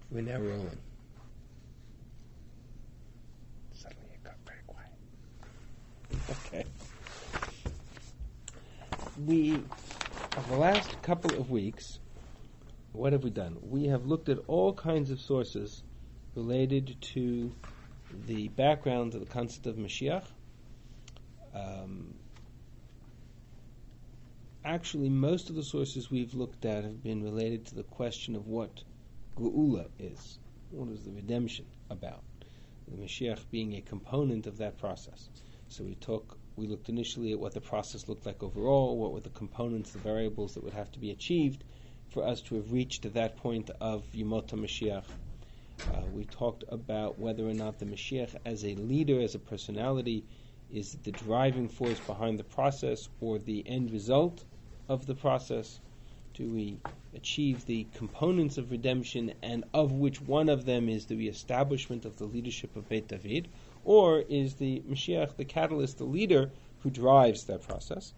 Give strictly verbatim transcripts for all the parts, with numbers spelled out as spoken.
We're now rolling. Suddenly it got very quiet. Okay. We, of the last couple of weeks, what have we done? We have looked at all kinds of sources related to the background of the concept of Mashiach. Um, actually, most of the sources we've looked at have been related to the question of what Geula is. What is the redemption about? The Mashiach being a component of that process. So we talk, we looked initially at what the process looked like overall, what were the components, the variables that would have to be achieved for us to have reached to that point of Yemot HaMashiach. Uh, we talked about whether or not the Mashiach as a leader, as a personality, is the driving force behind the process or the end result of the process. Do we achieve the components of redemption, and of which one of them is the reestablishment of the leadership of Beit David, or is the Mashiach the catalyst, the leader, who drives that process?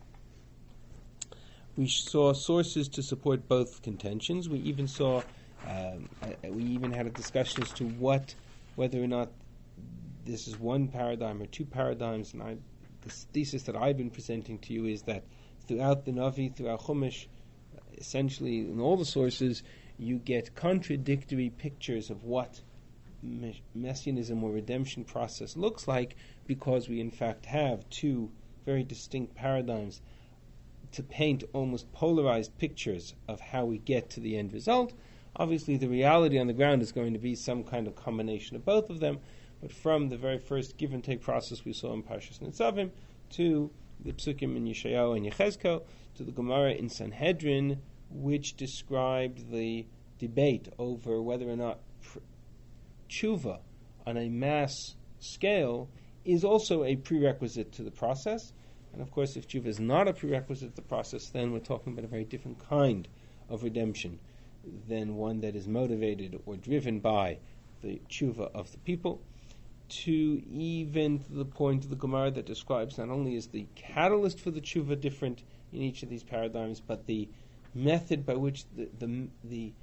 We saw sources to support both contentions. We even saw, um, we even had a discussion as to what, whether or not this is one paradigm or two paradigms. And I, the thesis that I've been presenting to you is that throughout the Navi, throughout Chumash, essentially in all the sources, you get contradictory pictures of what messianism or redemption process looks like, because we in fact have two very distinct paradigms to paint almost polarized pictures of how we get to the end result. Obviously, the reality on the ground is going to be some kind of combination of both of them, but from the very first give and take process we saw in Parshas Nitzavim, to the Psukim in Yeshayahu and Yechezkel, to the Gemara in Sanhedrin, which described the debate over whether or not pr- tshuva on a mass scale is also a prerequisite to the process. And of course, if tshuva is not a prerequisite to the process, then we're talking about a very different kind of redemption than one that is motivated or driven by the tshuva of the people. To even to the point of the Gemara that describes not only is the catalyst for the tshuva different in each of these paradigms, but the method by which the the the,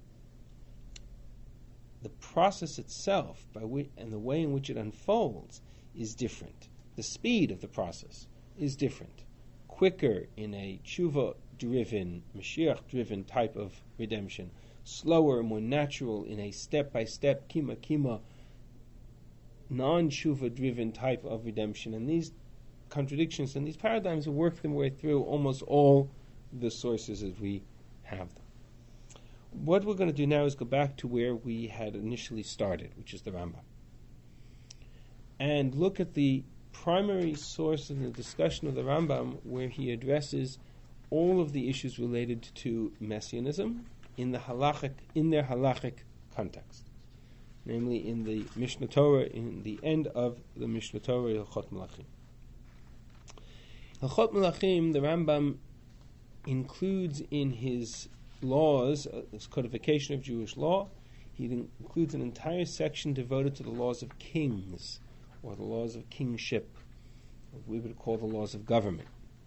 the process itself, by which, and the way in which it unfolds, is different. The speed of the process is different. Quicker in a tshuva-driven, Mashiach-driven type of redemption. Slower, more natural in a step-by-step, kima-kima, non-tshuva-driven type of redemption. And these contradictions and these paradigms will work their way through almost all the sources as we have them. What we're going to do now is go back to where we had initially started, which is the Rambam, and look at the primary source in the discussion of the Rambam, where he addresses all of the issues related to messianism in the halachic, in their halachic context, namely in the Mishnah Torah, in the end of the Mishnah Torah, Hilchot Melachim. Hilchot Melachim, the Rambam includes in his laws, uh, this codification of Jewish law, he includes an entire section devoted to the laws of kings, or the laws of kingship, what we would call the laws of government.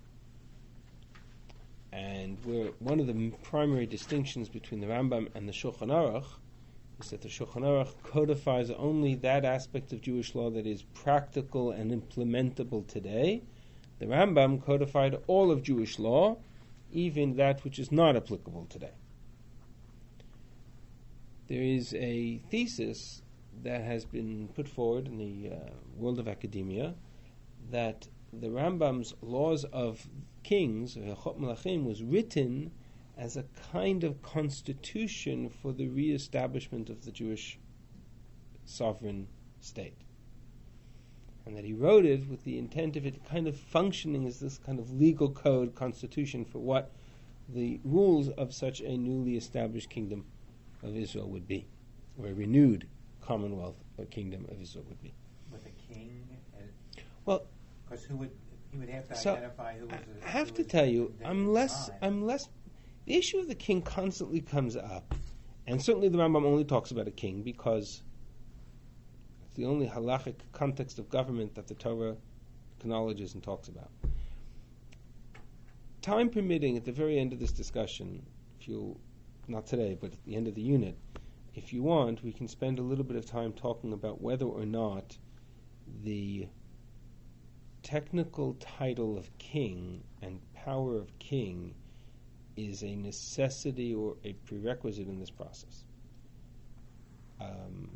And where one of the primary distinctions between the Rambam and the Shulchan Aruch is that the Shulchan Aruch codifies only that aspect of Jewish law that is practical and implementable today. The Rambam codified all of Jewish law, even that which is not applicable today. There is a thesis that has been put forward in the uh, world of academia that the Rambam's laws of kings, Hilchot Melachim, was written as a kind of constitution for the re-establishment of the Jewish sovereign state. And that he wrote it with the intent of it kind of functioning as this kind of legal code constitution for what the rules of such a newly established kingdom of Israel would be, or a renewed commonwealth or kingdom of Israel would be. With a king? As, well, because who would he would have to so identify who was? I have to tell you, I'm less. Time. I'm less. The issue of the king constantly comes up, and certainly the Rambam only talks about a king because it's the only halachic context of government that the Torah acknowledges and talks about. Time permitting, at the very end of this discussion, if you, not today, but at the end of the unit, if you want, we can spend a little bit of time talking about whether or not the technical title of king and power of king is a necessity or a prerequisite in this process. Um,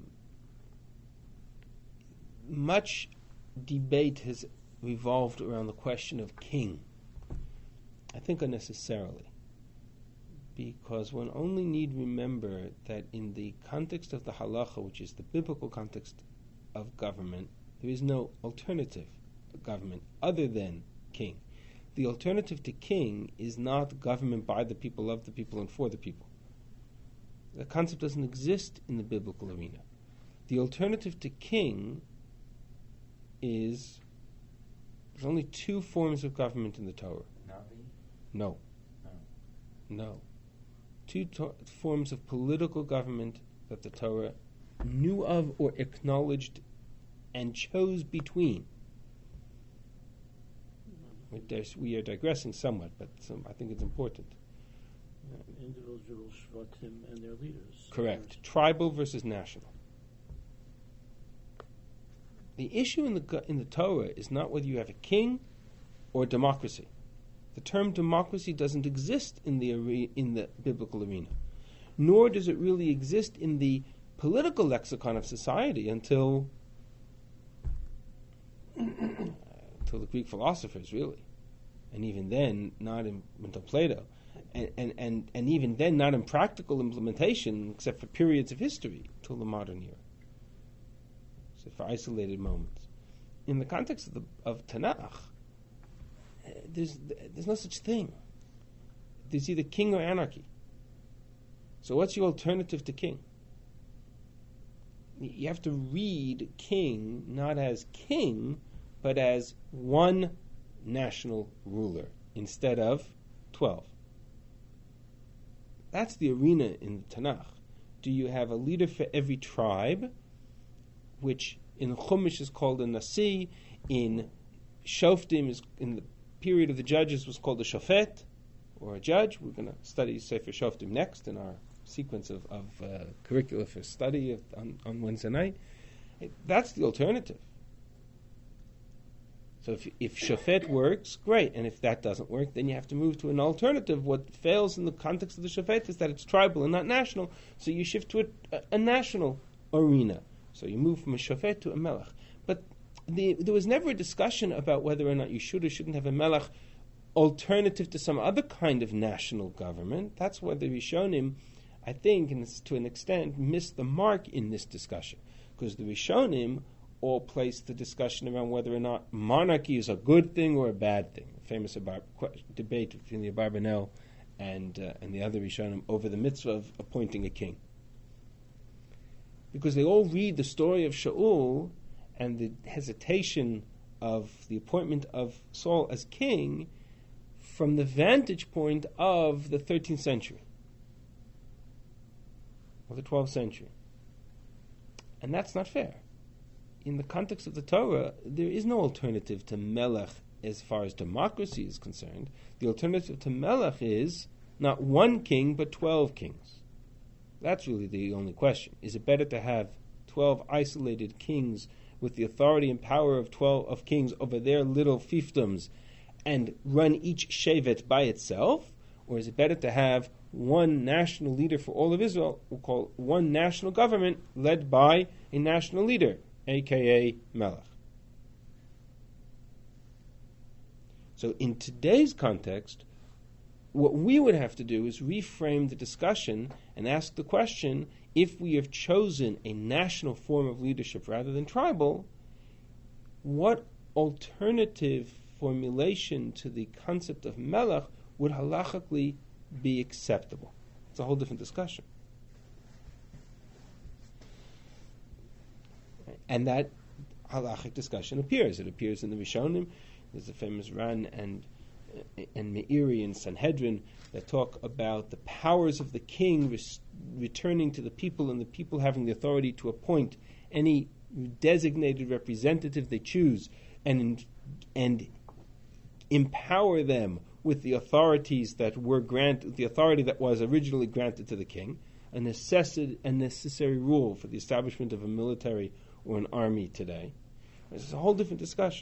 much debate has revolved around the question of king, I think unnecessarily, because one only need remember that in the context of the halacha, which is the biblical context of government, there is no alternative government other than king. The alternative to king is not government by the people, of the people, and for the people. The concept doesn't exist in the biblical arena. The alternative to king is, there's only two forms of government in the Torah. Navi? No. No. No. Two to- forms of political government that the Torah knew of or acknowledged and chose between. We dig- we are digressing somewhat, but some, I think it's important. Individual shvatim and their leaders. Correct. Tribal versus national. The issue in the go- in the Torah is not whether you have a king or democracy. The term democracy doesn't exist in the are- in the biblical arena, nor does it really exist in the political lexicon of society until until the Greek philosophers, really, and even then, not in, until Plato, and, and and and even then, not in practical implementation, except for periods of history, till the modern era. So, for isolated moments, in the context of the of Tanakh, there's there's no such thing. There's either king or anarchy. So, what's your alternative to king? You have to read king not as king, but as one national ruler instead of twelve. That's the arena in the Tanakh. Do you have a leader for every tribe, which in Chumash is called a Nasi, in Shoftim, is in the period of the judges, was called a Shofet, or a judge. We're going to study Sefer Shoftim next in our sequence of, of uh, curricula for study of, on, on Wednesday night. That's the alternative. So if if Shofet works, great, and if that doesn't work, then you have to move to an alternative. What fails in the context of the Shofet is that it's tribal and not national, so you shift to a, a, a national arena. So you move from a Shofet to a Melech. But the, there was never a discussion about whether or not you should or shouldn't have a Melech alternative to some other kind of national government. That's where the Rishonim, I think, and to an extent, missed the mark in this discussion, because the Rishonim all placed the discussion around whether or not monarchy is a good thing or a bad thing. A famous abar- qu- debate between the Abarbanel and uh, and the other Rishonim over the mitzvah of appointing a king, because they all read the story of Shaul and the hesitation of the appointment of Saul as king from the vantage point of the thirteenth century or the twelfth century. And that's not fair. In the context of the Torah, there is no alternative to Melech as far as democracy is concerned. The alternative to Melech is not one king, but twelve kings. That's really the only question. Is it better to have twelve isolated kings with the authority and power of twelve of kings over their little fiefdoms and run each shevet by itself? Or is it better to have one national leader for all of Israel, we'll call one national government led by a national leader, a k a. Melech? So in today's context, what we would have to do is reframe the discussion and ask the question, if we have chosen a national form of leadership rather than tribal, what alternative formulation to the concept of Melech would halachically be acceptable? It's a whole different discussion. And that halachic discussion appears. It appears in the Rishonim. There's a famous Ran and and Meiri and Sanhedrin that talk about the powers of the king res- returning to the people, and the people having the authority to appoint any designated representative they choose, and and empower them with the authorities that were granted, the authority that was originally granted to the king. a necessity, a necessary rule for the establishment of a military or an army today. It's a whole different discussion.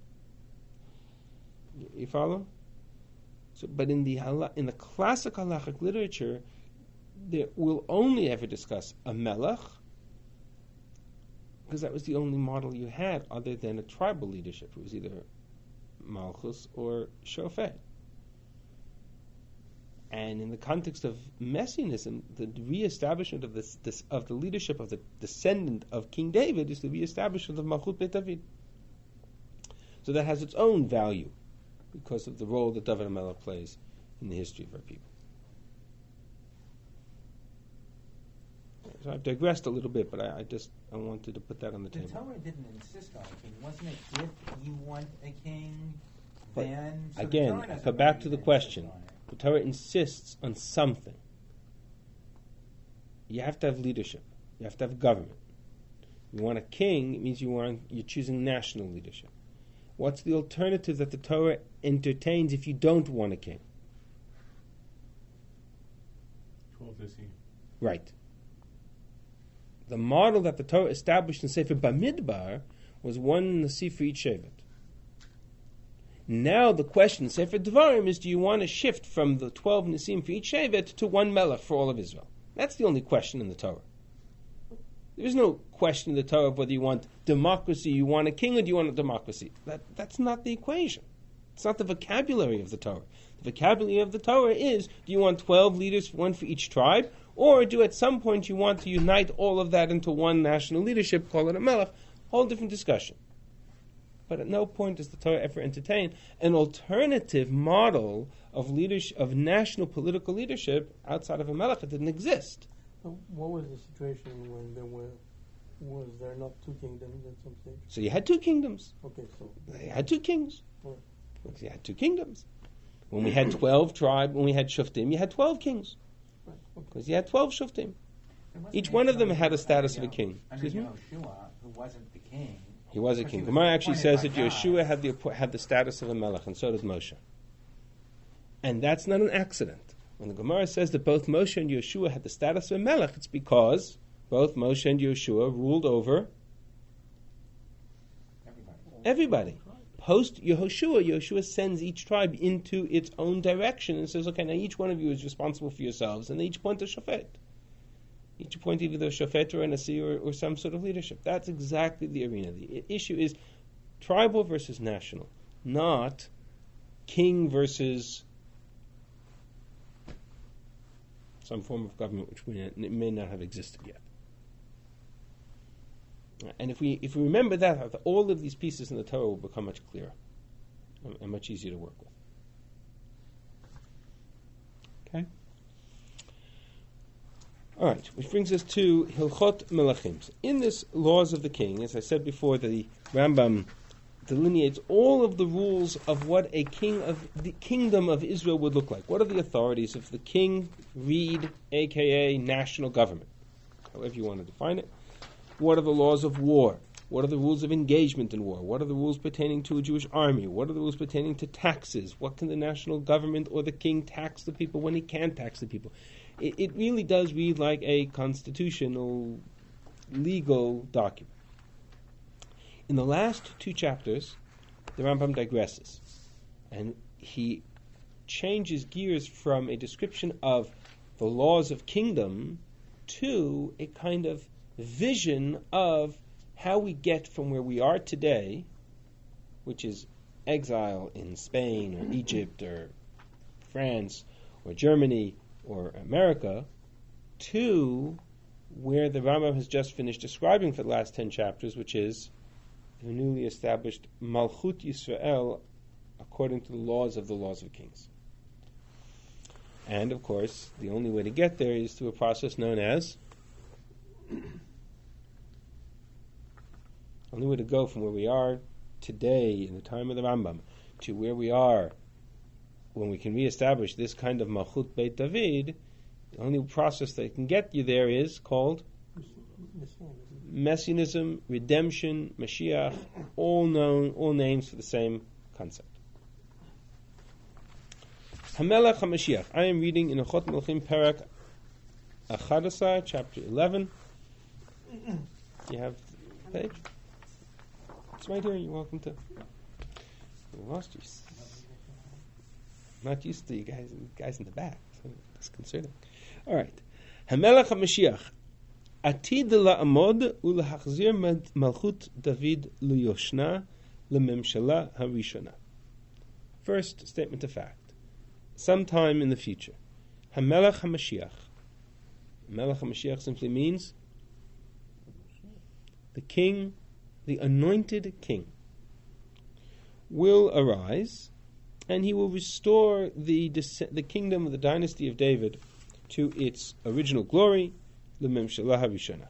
You follow? So, but in the hala- in the classic halachic literature, there will only ever discuss a melech, because that was the only model you had other than a tribal leadership. It was either malchus or shofet. And in the context of messianism, the reestablishment of this, this of the leadership of the descendant of King David is the reestablishment of Malchut Beit David. So that has its own value because of the role that David HaMelech plays in the history of our people. So I've digressed a little bit, but I, I just I wanted to put that on the, the table. The Torah didn't insist on a king. Wasn't it if you want a king, But then... So again, the Torah I doesn't go back really to the insist question. on it. The Torah insists on something. You have to have leadership. You have to have government. You want a king, it means you want you're choosing national leadership. What's the alternative that the Torah entertains if you don't want a king? twelve Nisim. Right. The model that the Torah established in Sefer Bamidbar was one Nasi for each Shevet. Now the question in Sefer Devarim is, do you want to shift from the twelve Nisim for each Shevet to one Melech for all of Israel? That's the only question in the Torah. There is no question in the Torah of whether you want democracy, you want a king, or do you want a democracy. That, that's not the equation. It's not the vocabulary of the Torah. The vocabulary of the Torah is, do you want twelve leaders, one for each tribe, or do at some point you want to unite all of that into one national leadership, call it a Melech? Whole different discussion. But at no point does the Torah ever entertain an alternative model of leadership, of national political leadership outside of a Melech. It didn't exist. So what was the situation when there were, was there not two kingdoms at some stage? So you had two kingdoms. Okay, so... They had two kings. Right. You had two kingdoms. When we had twelve tribes, when we had Shuftim, you had twelve kings. Right, okay. Because you had twelve Shuftim. There wasn't Each one of them any- had a status under of a king. Yo- Under Excuse me? Yoshua, who wasn't the king. He was a But he king. was Gemara actually appointed says by that God. Yeshua had the had the status of a melech, and so did Moshe. And that's not an accident. When the Gemara says that both Moshe and Yeshua had the status of a melech, it's because both Moshe and Yeshua ruled over Everybody. everybody. Post Yehoshua, Yehoshua sends each tribe into its own direction and says, okay, now each one of you is responsible for yourselves, and they each point a shofet. Each appoint either a shofet or a nasi or, or some sort of leadership. That's exactly the arena. The issue is tribal versus national, not king versus some form of government which may, may not have existed yet. And if we if we remember that, all of these pieces in the Torah will become much clearer and, and much easier to work with. Okay? All right, which brings us to Hilchot Melachim. In this Laws of the King, as I said before, the Rambam delineates all of the rules of what a king of the kingdom of Israel would look like. What are the authorities of the king, read, a k a national government, however you want to define it. What are the laws of war? What are the rules of engagement in war? What are the rules pertaining to a Jewish army? What are the rules pertaining to taxes? What can the national government or the king tax the people when he can't tax the people? It, it really does read like a constitutional, legal document. In the last two chapters, the Rambam digresses, and he changes gears from a description of the laws of kingdom to a kind of vision of how we get from where we are today, which is exile in Spain or Egypt or France or Germany or America, to where the Rambam has just finished describing for the last ten chapters, which is the newly established Malchut Yisrael according to the laws of the laws of kings. And, of course, the only way to get there is through a process known as the only way to go from where we are today in the time of the Rambam to where we are when we can reestablish this kind of Malchut Beit David, the only process that can get you there is called Messianism, redemption, Mashiach, all known, all names for the same concept. Hamelech HaMashiach. I am reading in Hilchot Melachim Parak Achadasar, chapter eleven. Do you have the page? It's right here. You're welcome to. We lost you. Not used to you guys, guys in the back. So disconcerting. All right. Hamelach HaMashiach. Atid la'amod ulahachzir malchut David luyoshna lememshala harishona. First statement of fact. Sometime in the future. Hamelach HaMashiach. Melech HaMashiach simply means the king, the anointed king, will arise, and he will restore the the kingdom of the dynasty of David to its original glory, l'memshalah harishona.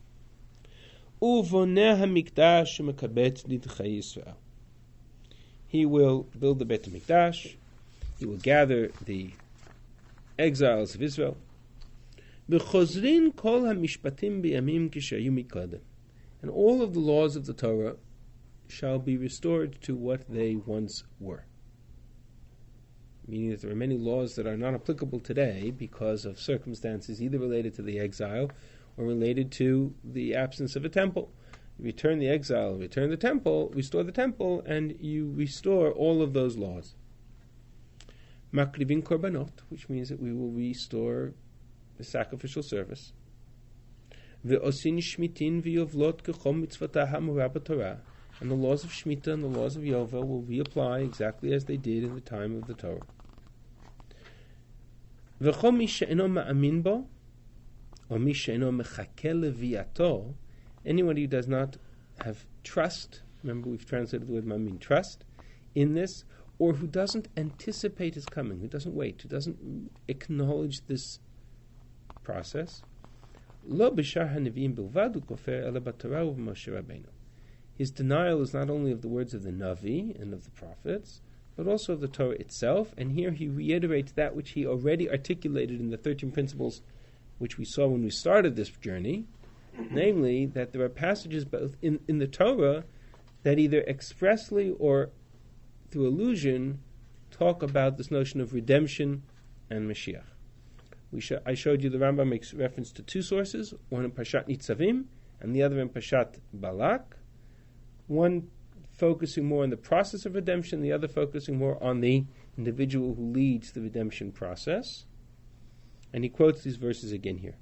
Uvoneh hamikdash u'mekabet nidchei Yisrael. He will build the Beit HaMikdash. He will gather the exiles of Israel. B'chozrin kol hamishpatim b'yamim kishayu mikadem. And all of the laws of the Torah shall be restored to what they once were. Meaning that there are many laws that are not applicable today because of circumstances either related to the exile or related to the absence of a temple. You return the exile, return the temple, restore the temple, and you restore all of those laws. Makrivin korbanot, which means that we will restore the sacrificial service. Ve'osin shmitin v'yovlot kechom mitzvotah ha'morah Torah. And the laws of Shemitah and the laws of Yovel will reapply exactly as they did in the time of the Torah. V'chom mi she'eno ma'amin bo, or mi she'eno mechakeh leviato, anyone who does not have trust, remember we've translated the word ma'amin, trust, in this, or who doesn't anticipate his coming, who doesn't wait, who doesn't acknowledge this process, lo b'shar ha'nevi'im bilvad hu kofer ela b'Torah u'b'Moshe Rabbeinu. His denial is not only of the words of the Navi and of the prophets, but also of the Torah itself. And here he reiterates that which he already articulated in the thirteen principles which we saw when we started this journey, namely that there are passages both in, in the Torah that either expressly or through allusion talk about this notion of redemption and Mashiach. We sh- I showed you the Rambam makes reference to two sources, one in Parshat Nitzavim and the other in Parshat Balak. One focusing more on the process of redemption, the other focusing more on the individual who leads the redemption process. And he quotes these verses again here.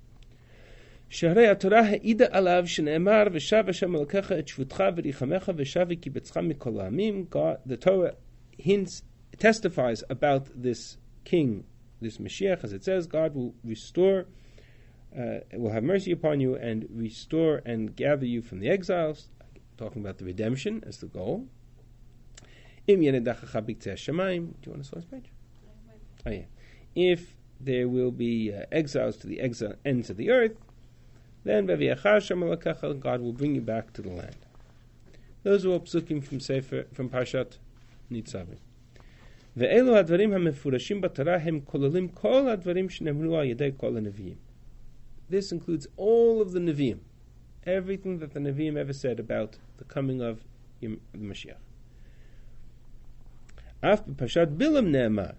The Torah hints, testifies about this king, this Mashiach, as it says, God will restore, uh, will have mercy upon you and restore and gather you from the exiles. Talking about the redemption as the goal. Do you want to saw this page? Oh yeah. If there will be uh, exiles to the exile ends of the earth, then God will bring you back to the land. Those are all psukim from Sefer from Parshat Nitzavim. Ve'elu hadvarim hamefurashim b'Torah hem kololim kol hadvarim shenemru al yedei kol haneviim. This includes all of the Nevi'im. Everything that the Nevi'im ever said about the coming of the Mashiach. After Parshat Bilam Ne'emar,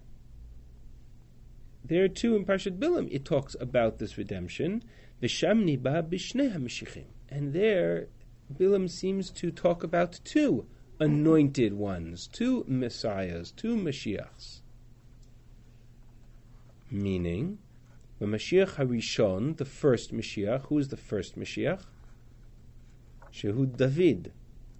there too in Parshat Bilam it talks about this redemption. V'sham niba b'shnei ha'mashiachim, and there Bilam seems to talk about two anointed ones, two messiahs, two Mashiachs. Meaning, the Mashiach Harishon, the first Mashiach, who is the first Mashiach? Shehu David.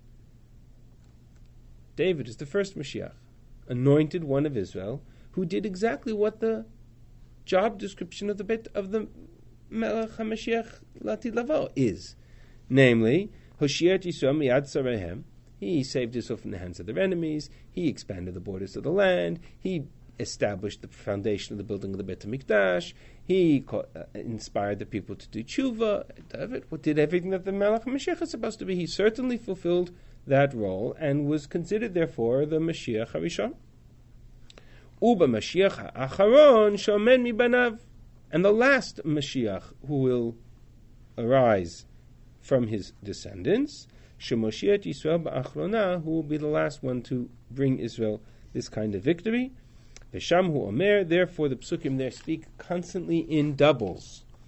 David is the first Mashiach, anointed one of Israel, who did exactly what the job description of the Beit of the Melech HaMashiach Latid Lavo is, namely, Hoshiat Yisrael miyad sarehem. He saved Israel from the hands of their enemies. He expanded the borders of the land. He established the foundation of the building of the Beit HaMikdash. He co- uh, inspired the people to do tshuva. David did everything that the Melech HaMashiach is supposed to be. He certainly fulfilled that role and was considered, therefore, the Mashiach Harishon. Uba Mashiach Ha'acharon shomen mibanav. And the last Mashiach who will arise from his descendants, Shemoshiach Yisrael Ba'achrona, who will be the last one to bring Israel this kind of victory. V'sham hu omer, therefore the psukim there speak constantly in doubles.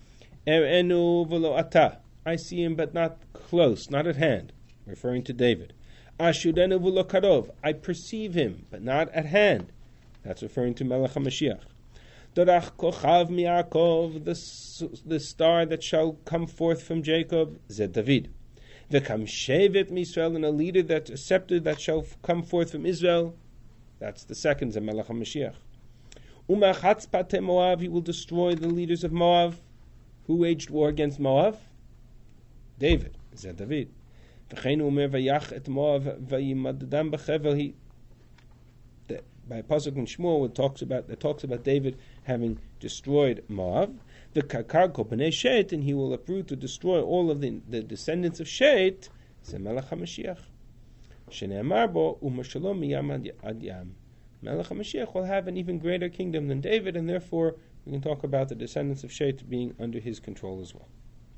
Er'enu v'lo ata. I see him, but not close, not at hand, referring to David. Ashudenu v'lo karov. I perceive him, but not at hand. That's referring to Melech HaMashiach. Dorach kochav mi'akov, the the star that shall come forth from Jacob, Zed David. V'kam shevet mi'Yisrael, and a leader, that a scepter that shall come forth from Israel. That's the second Zed Melech HaMashiach. Umachatz pate Moav, he will destroy the leaders of Moav. Who waged war against Moav? David, Zed David. V'cheinu umer vayach et Moav vayimadadam b'chevel. He by Pasuk in Shmuel, it talks about it talks about David having destroyed Moab, the Kakar Kopane Shet, and he will uproot or destroy all of the, the descendants of Shet. Melech HaMashiach. Shene'amar bo u'mashalom miyam ad yam. Melech HaMashiach will have an even greater kingdom than David, and therefore we can talk about the descendants of Shet being under his control as well.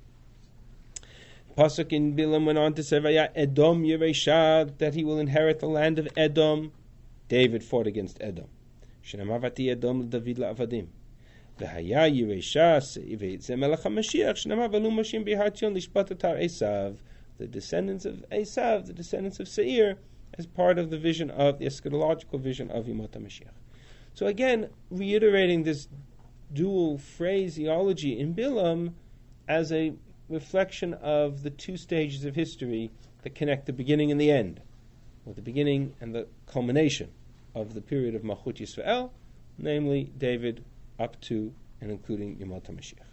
Pasuk in Bilam went on to say, Vaya Edom Yeresha, that he will inherit the land of Edom. David fought against Edom. Shenamavati Edom David la'avadim. V'haya Yeresha se'ivet Melech HaMashiach. Shenamav alu mashim bihatyon lishpatatar Esav. The descendants of Esav, the descendants of Seir, as part of the vision of the eschatological vision of Yemot HaMashiach. So again, reiterating this dual phraseology in Bilam as a reflection of the two stages of history that connect the beginning and the end, or the beginning and the culmination of the period of Malchut Yisrael, namely David up to and including Yemot HaMashiach.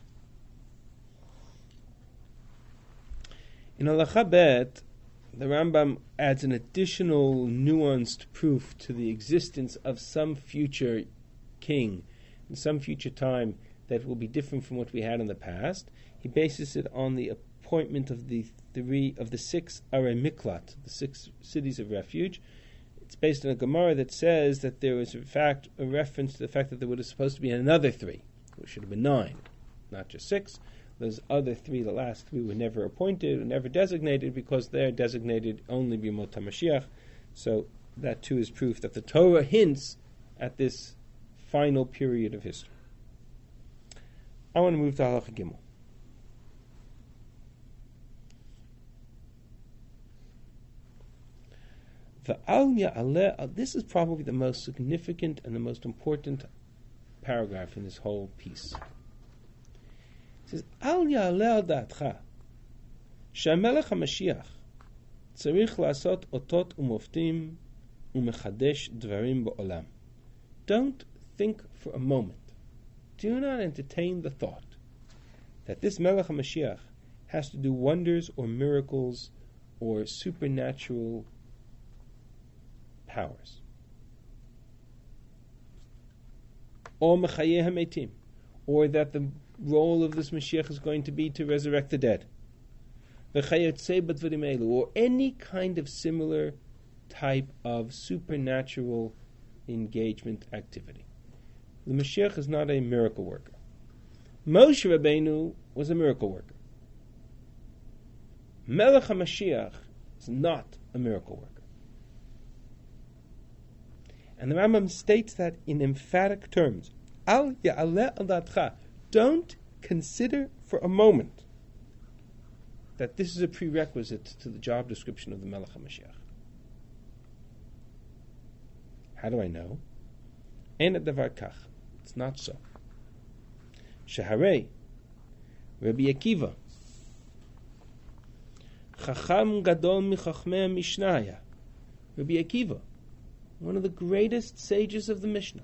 In Halacha Bet, the Rambam adds an additional nuanced proof to the existence of some future king in some future time that will be different from what we had in the past. He bases it on the appointment of the three of the six Arei Miklat, the six cities of refuge. It's based on a Gemara that says that there was in fact a reference to the fact that there was supposed to be another three, which should have been nine, not just six. Those other three, the last three, were never appointed or never designated because they're designated only b'Yemot HaMashiach. So that too is proof that the Torah hints at this final period of history. I want to move to Halacha Gimel. This is probably the most significant and the most important paragraph in this whole piece. It says, Al ya'aleh al da'atcha, she'melech HaMashiach tzarich la'asot otot u'moftim u'mechadesh dvarim ba'olam. Don't think for a moment, do not entertain the thought that this Melech HaMashiach has to do wonders or miracles or supernatural powers. Or mechayeh hametim, or that the role of this Mashiach is going to be to resurrect the dead. Or any kind of similar type of supernatural engagement activity. The Mashiach is not a miracle worker. Moshe Rabbeinu was a miracle worker. Melech HaMashiach is not a miracle worker. And the Rambam states that in emphatic terms. Al ya'aleh al da'atcha. Don't consider for a moment that this is a prerequisite to the job description of the Melech HaMashiach. How do I know? Ein davar kach. It's not so. Shaharei, Rabbi Akiva, Chacham gadol michachmei Mishnaya. Rabbi Akiva, one of the greatest sages of the Mishnah.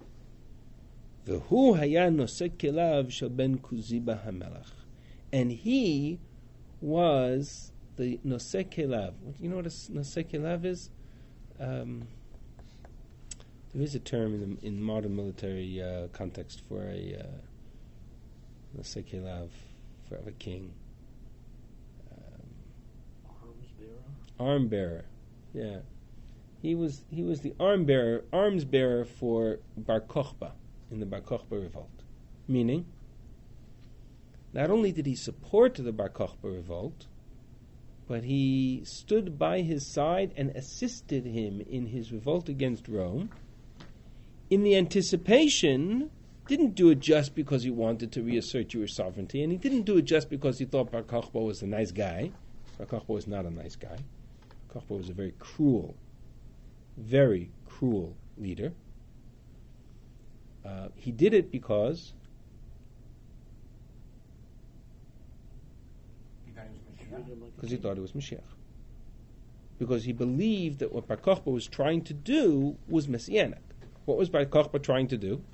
V'hu haya nosek kelav shel ben Kuziba hamelach, and he was the nosek kelav. You know what a nosek kelav is? Um, there is a term in, the, in modern military uh, context for a uh, nosek kelav for a king. Um, Arms bearer. Arm bearer, yeah. He was he was the arm bearer, arms bearer for Bar Kokhba in the Bar Kokhba revolt. Meaning, not only did he support the Bar Kokhba revolt, but he stood by his side and assisted him in his revolt against Rome, in the anticipation didn't do it just because he wanted to reassert Jewish sovereignty, and he didn't do it just because he thought Bar Kokhba was a nice guy. Bar Kokhba was not a nice guy. Bar Kokhba was a very cruel, very cruel leader. Uh, he did it because He thought he was Mashiach. because he thought it was Mashiach. Because he believed that what Bar Kokhba was trying to do was messianic. What was Bar Kokhba trying to do?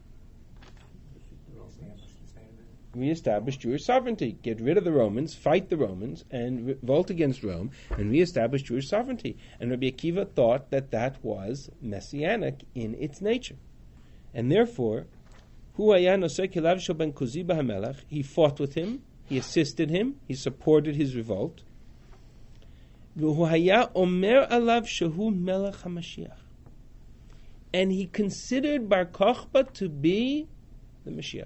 Establish the state of it. Re-establish Jewish sovereignty, get rid of the Romans, fight the Romans, and revolt against Rome, and re-establish Jewish sovereignty. And Rabbi Akiva thought that that was messianic in its nature. And therefore, Hu haya noseh kelav shel ben Kuzi b'hamelech, he fought with him, he assisted him, he supported his revolt. V'hu haya omer alav shehu melech HaMashiach. And he considered Bar Kokhba to be the Mashiach.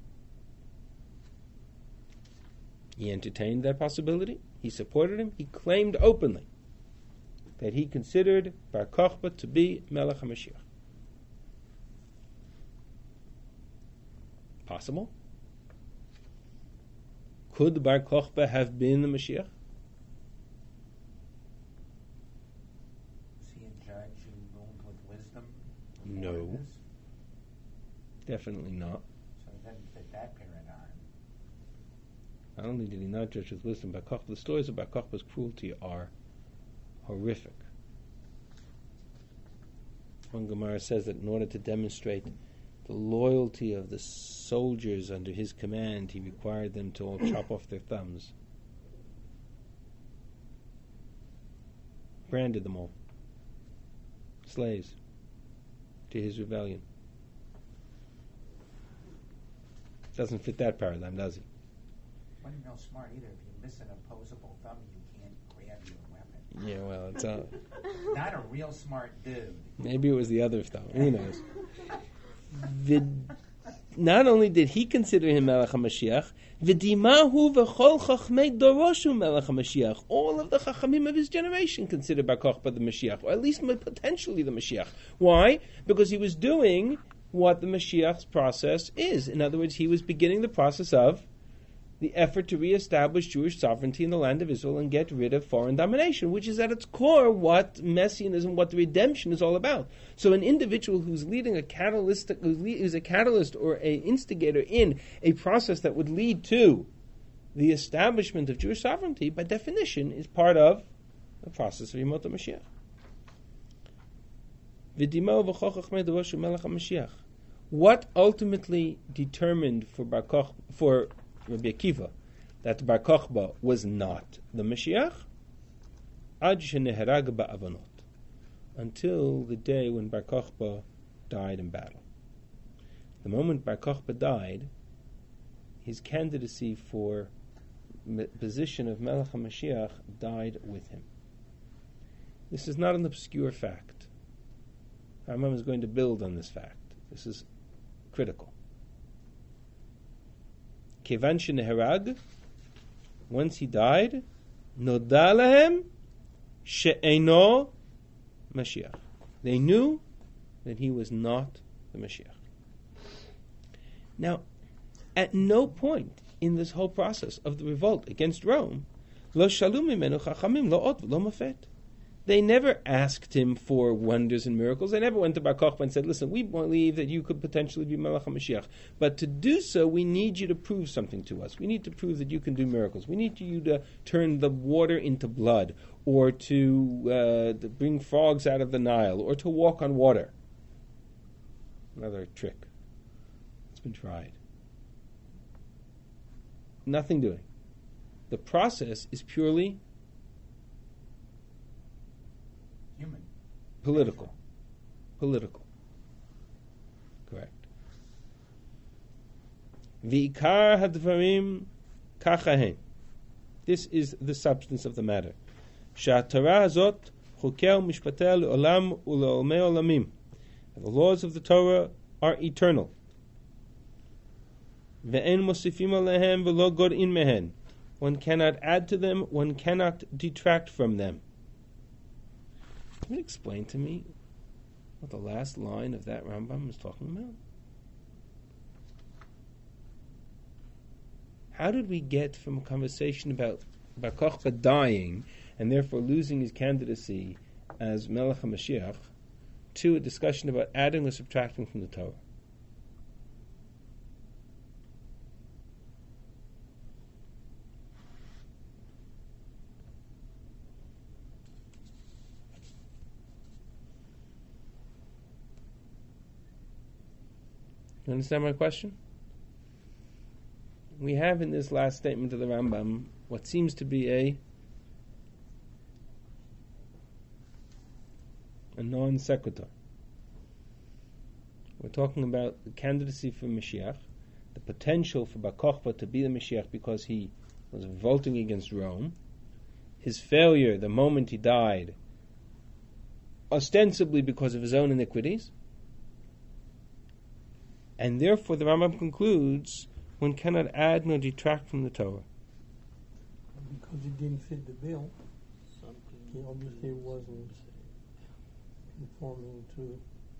He entertained that possibility. He supported him. He claimed openly that he considered Bar Kokhba to be Melech HaMashiach. Possible? Could Bar Kokhba have been the Mashiach? Was he a judge who ruled with wisdom? No. before this? Definitely not. So he doesn't fit that paradigm. Not only did he not judge with wisdom, Bar Kokhba, the stories of Bar Kokhba's cruelty are horrific. One Gemara says that in order to demonstrate the loyalty of the soldiers under his command, he required them to all chop off their thumbs. Branded them all. Slaves to his rebellion. Doesn't fit that paradigm, does he? Wasn't real smart either. If you miss an opposable thumb, you can't grab your weapon. Yeah, well, it's a, Not a real smart dude. maybe it was the other thumb. Who knows? Vid, not only did he consider him Melech HaMashiach, v'dimahu v'chol chachmei doroshu Melech HaMashiach. All of the chachamim of his generation considered Bar Kokhba the Mashiach, or at least potentially the Mashiach. Why? Because he was doing what the Mashiach's process is. In other words, he was beginning the process of the effort to reestablish Jewish sovereignty in the land of Israel and get rid of foreign domination, which is at its core what messianism, what the redemption is all about. So an individual who's leading a catalyst, who's a catalyst or a instigator in a process that would lead to the establishment of Jewish sovereignty, by definition, is part of the process of Yemot HaMashiach. What ultimately determined for Bar Kokhba, for Rabbi Akiva, that Bar Kokhba was not the Mashiach? Ad sheneherag ba'avanot, until the day when Bar Kokhba died in battle. The moment Bar Kokhba died, his candidacy for the position of Melech HaMashiach died with him. This is not an obscure fact. Rambam is going to build on this fact. This is critical. Kevan sheneherag, once he died, noda lahem she'eino Mashiach. They knew that he was not the Mashiach. Now, at no point in this whole process of the revolt against Rome, lo shalu mimenu chachamim lo ot v'lo mafet. They never asked him for wonders and miracles. They never went to Bar Kokhba and said, listen, we believe that you could potentially be Melech HaMashiach, but to do so, we need you to prove something to us. We need to prove that you can do miracles. We need you to turn the water into blood, or to, uh, to bring frogs out of the Nile, or to walk on water. Another trick. It's been tried. Nothing doing. The process is purely Human. political. Political. Correct. V'ikar hadvarim kachahen. This is the substance of the matter. Sha'atara hazot chukei u'mishpatei le'olam u'le'olmei olamim. The laws of the Torah are eternal. Ve'en mosifim alehem ve'lo gor'in mehen. One cannot add to them, one cannot detract from them. Can you explain to me what the last line of that Rambam is talking about? How did we get from a conversation about Bar Kokhba dying and therefore losing his candidacy as Melech HaMashiach to a discussion about adding or subtracting from the Torah? You understand my question? We have in this last statement of the Rambam what seems to be a a non sequitur. We're talking about the candidacy for Mashiach, the potential for Bar Kokhba to be the Mashiach because he was revolting against Rome, his failure the moment he died, ostensibly because of his own iniquities, and therefore the Rambam concludes one cannot add nor detract from the Torah. Because he didn't fit the bill, Something he obviously wasn't conforming to.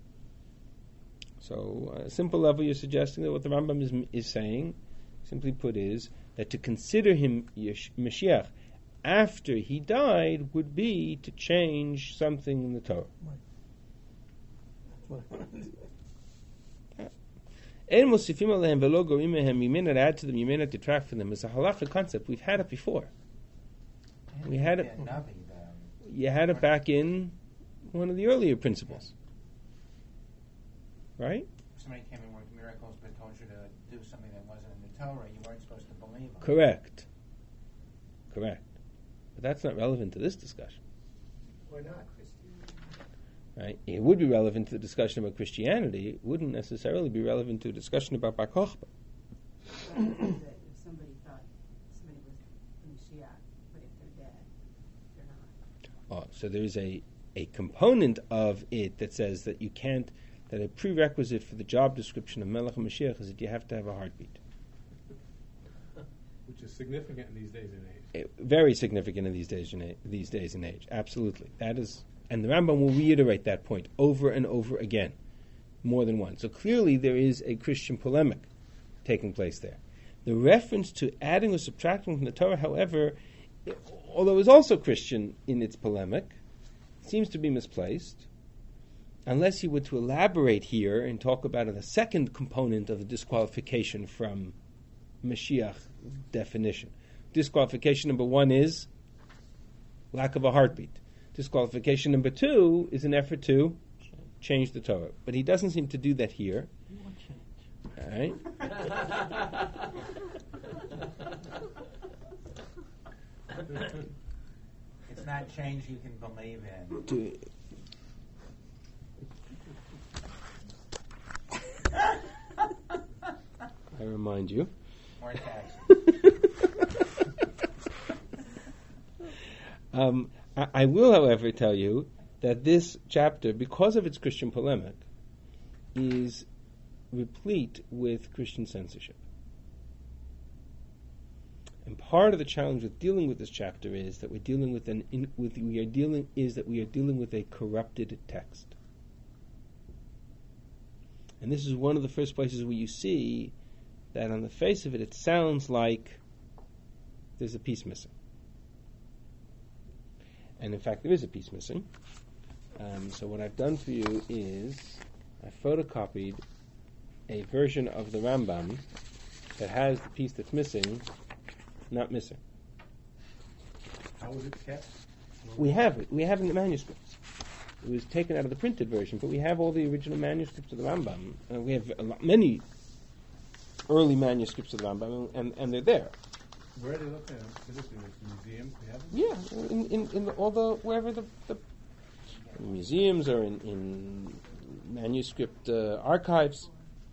So, at a simple level, you're suggesting that what the Rambam is, is saying, simply put, is that to consider him Yesh- Mashiach after he died would be to change something in the Torah. That's what You may not add to them, you may not detract from them. It's a halachic concept. We've had it before. And We had it- the Navi, the- You had it back in one of the earlier principles. Right? Somebody came and worked miracles but told you to do something that wasn't in the Torah, you weren't supposed to believe them. Correct. Correct. But that's not relevant to this discussion. Why not? Right? It would be relevant to the discussion about Christianity. It wouldn't necessarily be relevant to a discussion about Bar Kokhba. That if somebody thought somebody was the Mashiach, but if they're dead, they're not. Oh, so there is a, a component of it that says that you can't, that a prerequisite for the job description of Melech HaMashiach is that you have to have a heartbeat. Which is significant in these days and age. Eh, very significant in these days and age, these days and age. Absolutely. That is, and the Rambam will reiterate that point over and over again, more than once. So clearly there is a Christian polemic taking place there. The reference to adding or subtracting from the Torah, however, although it's also Christian in its polemic, seems to be misplaced, unless you were to elaborate here and talk about the second component of the disqualification from Mashiach definition. Disqualification number one is lack of a heartbeat. Disqualification number two is an effort to change the Torah. But he doesn't seem to do that here. You want change. All right? It's not change you can believe in. To, I remind you. More taxes. um, I, I will, however, tell you that this chapter, because of its Christian polemic, is replete with Christian censorship. And part of the challenge with dealing with this chapter is that we're dealing with an in, with we are dealing is that we are dealing with a corrupted text. And this is one of the first places where you see that on the face of it, it sounds like there's a piece missing. And in fact, there is a piece missing. Um, so what I've done for you is I photocopied a version of the Rambam that has the piece that's missing not missing. How was it kept? We have it. We have it in the manuscripts. It was taken out of the printed version, but we have all the original manuscripts of the Rambam. Uh, we have a lot, many early manuscripts of the Rambam, and, and they're there. Where are they located? Is this in the museum? They have them? Yeah, in, in, in the, all the wherever the, the museums or in, in manuscript uh, archives.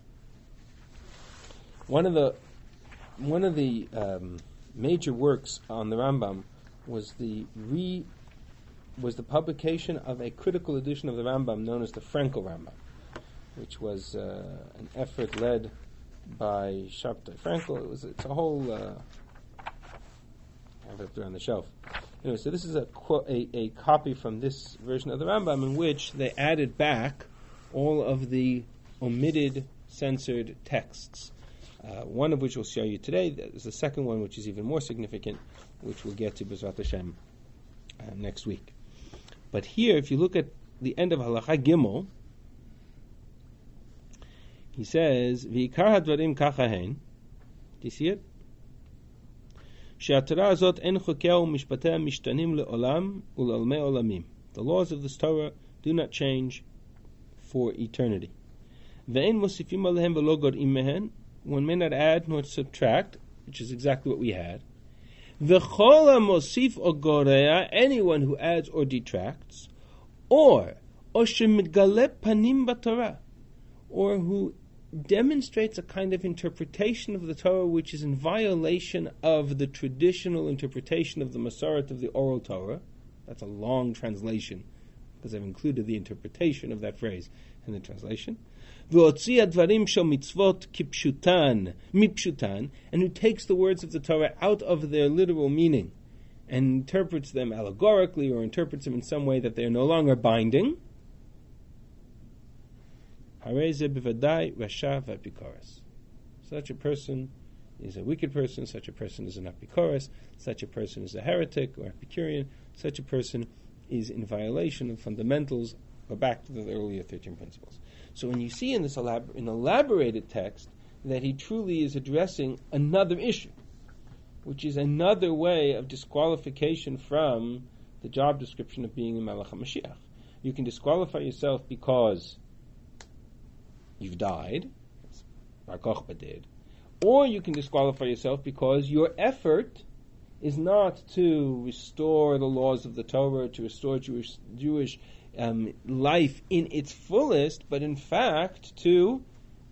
One of the one of the um, major works on the Rambam was the re was the publication of a critical edition of the Rambam known as the Frankel Rambam, which was uh, an effort led by Shabtai Frankel. It was it's a whole. Uh, I have it up there on the shelf. Anyway, so this is a, qu- a a copy from this version of the Rambam in which they added back all of the omitted, censored texts Uh, one of which we'll show you today. There's the second one, which is even more significant, which we'll get to B'ezrat Hashem uh, next week. But here, if you look at the end of Halacha Gimel, he says, "V'ikar hadvarim kachahen." Do you see it? "She'atorah azot en chokea u'mishpateh mishtanim le'olam u'le'olmei olamim." The laws of this Torah do not change for eternity. Ve'en mosifim alehem v'lo gor'im mehen. One may not add nor subtract, which is exactly what we had. V'chol ha'mosif o gorea, anyone who adds or detracts, or o shemitgaleh panim b'Torah, or who demonstrates a kind of interpretation of the Torah which is in violation of the traditional interpretation of the Masoret of the oral Torah. That's a long translation, because I've included the interpretation of that phrase in the translation. V'otzi advarim shel mitzvot kipshutan, mipshutan, and who takes the words of the Torah out of their literal meaning and interprets them allegorically or interprets them in some way that they are no longer binding. Harei ze b'vadai rasha v'apikoros. Such a person is a wicked person, such a person is an apikoros, such a person is a heretic or Epicurean, such a person is in violation of fundamentals, or back to the earlier thirteen principles. So when you see in this elabor- an elaborated text that he truly is addressing another issue, which is another way of disqualification from the job description of being a Melech HaMashiach. You can disqualify yourself because you've died, as Bar Kochba did, or you can disqualify yourself because your effort is not to restore the laws of the Torah, to restore Jewish Jewish um, life in its fullest, but in fact to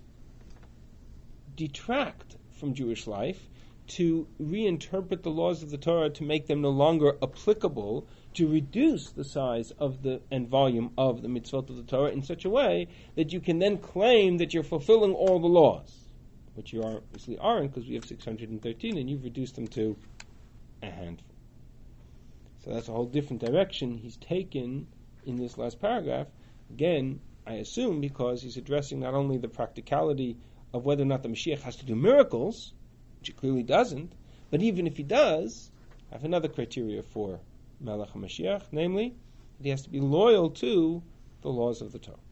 detract from Jewish life, to reinterpret the laws of the Torah to make them no longer applicable, to reduce the size of the and volume of the mitzvot of the Torah in such a way that you can then claim that you're fulfilling all the laws, which you obviously aren't, because we have six hundred thirteen and you've reduced them to a handful. So that's a whole different direction he's taken in this last paragraph. Again, I assume because he's addressing not only the practicality of whether or not the Mashiach has to do miracles, which he clearly doesn't, but even if he does, I have another criteria for Melech HaMashiach, namely, that he has to be loyal to the laws of the Torah.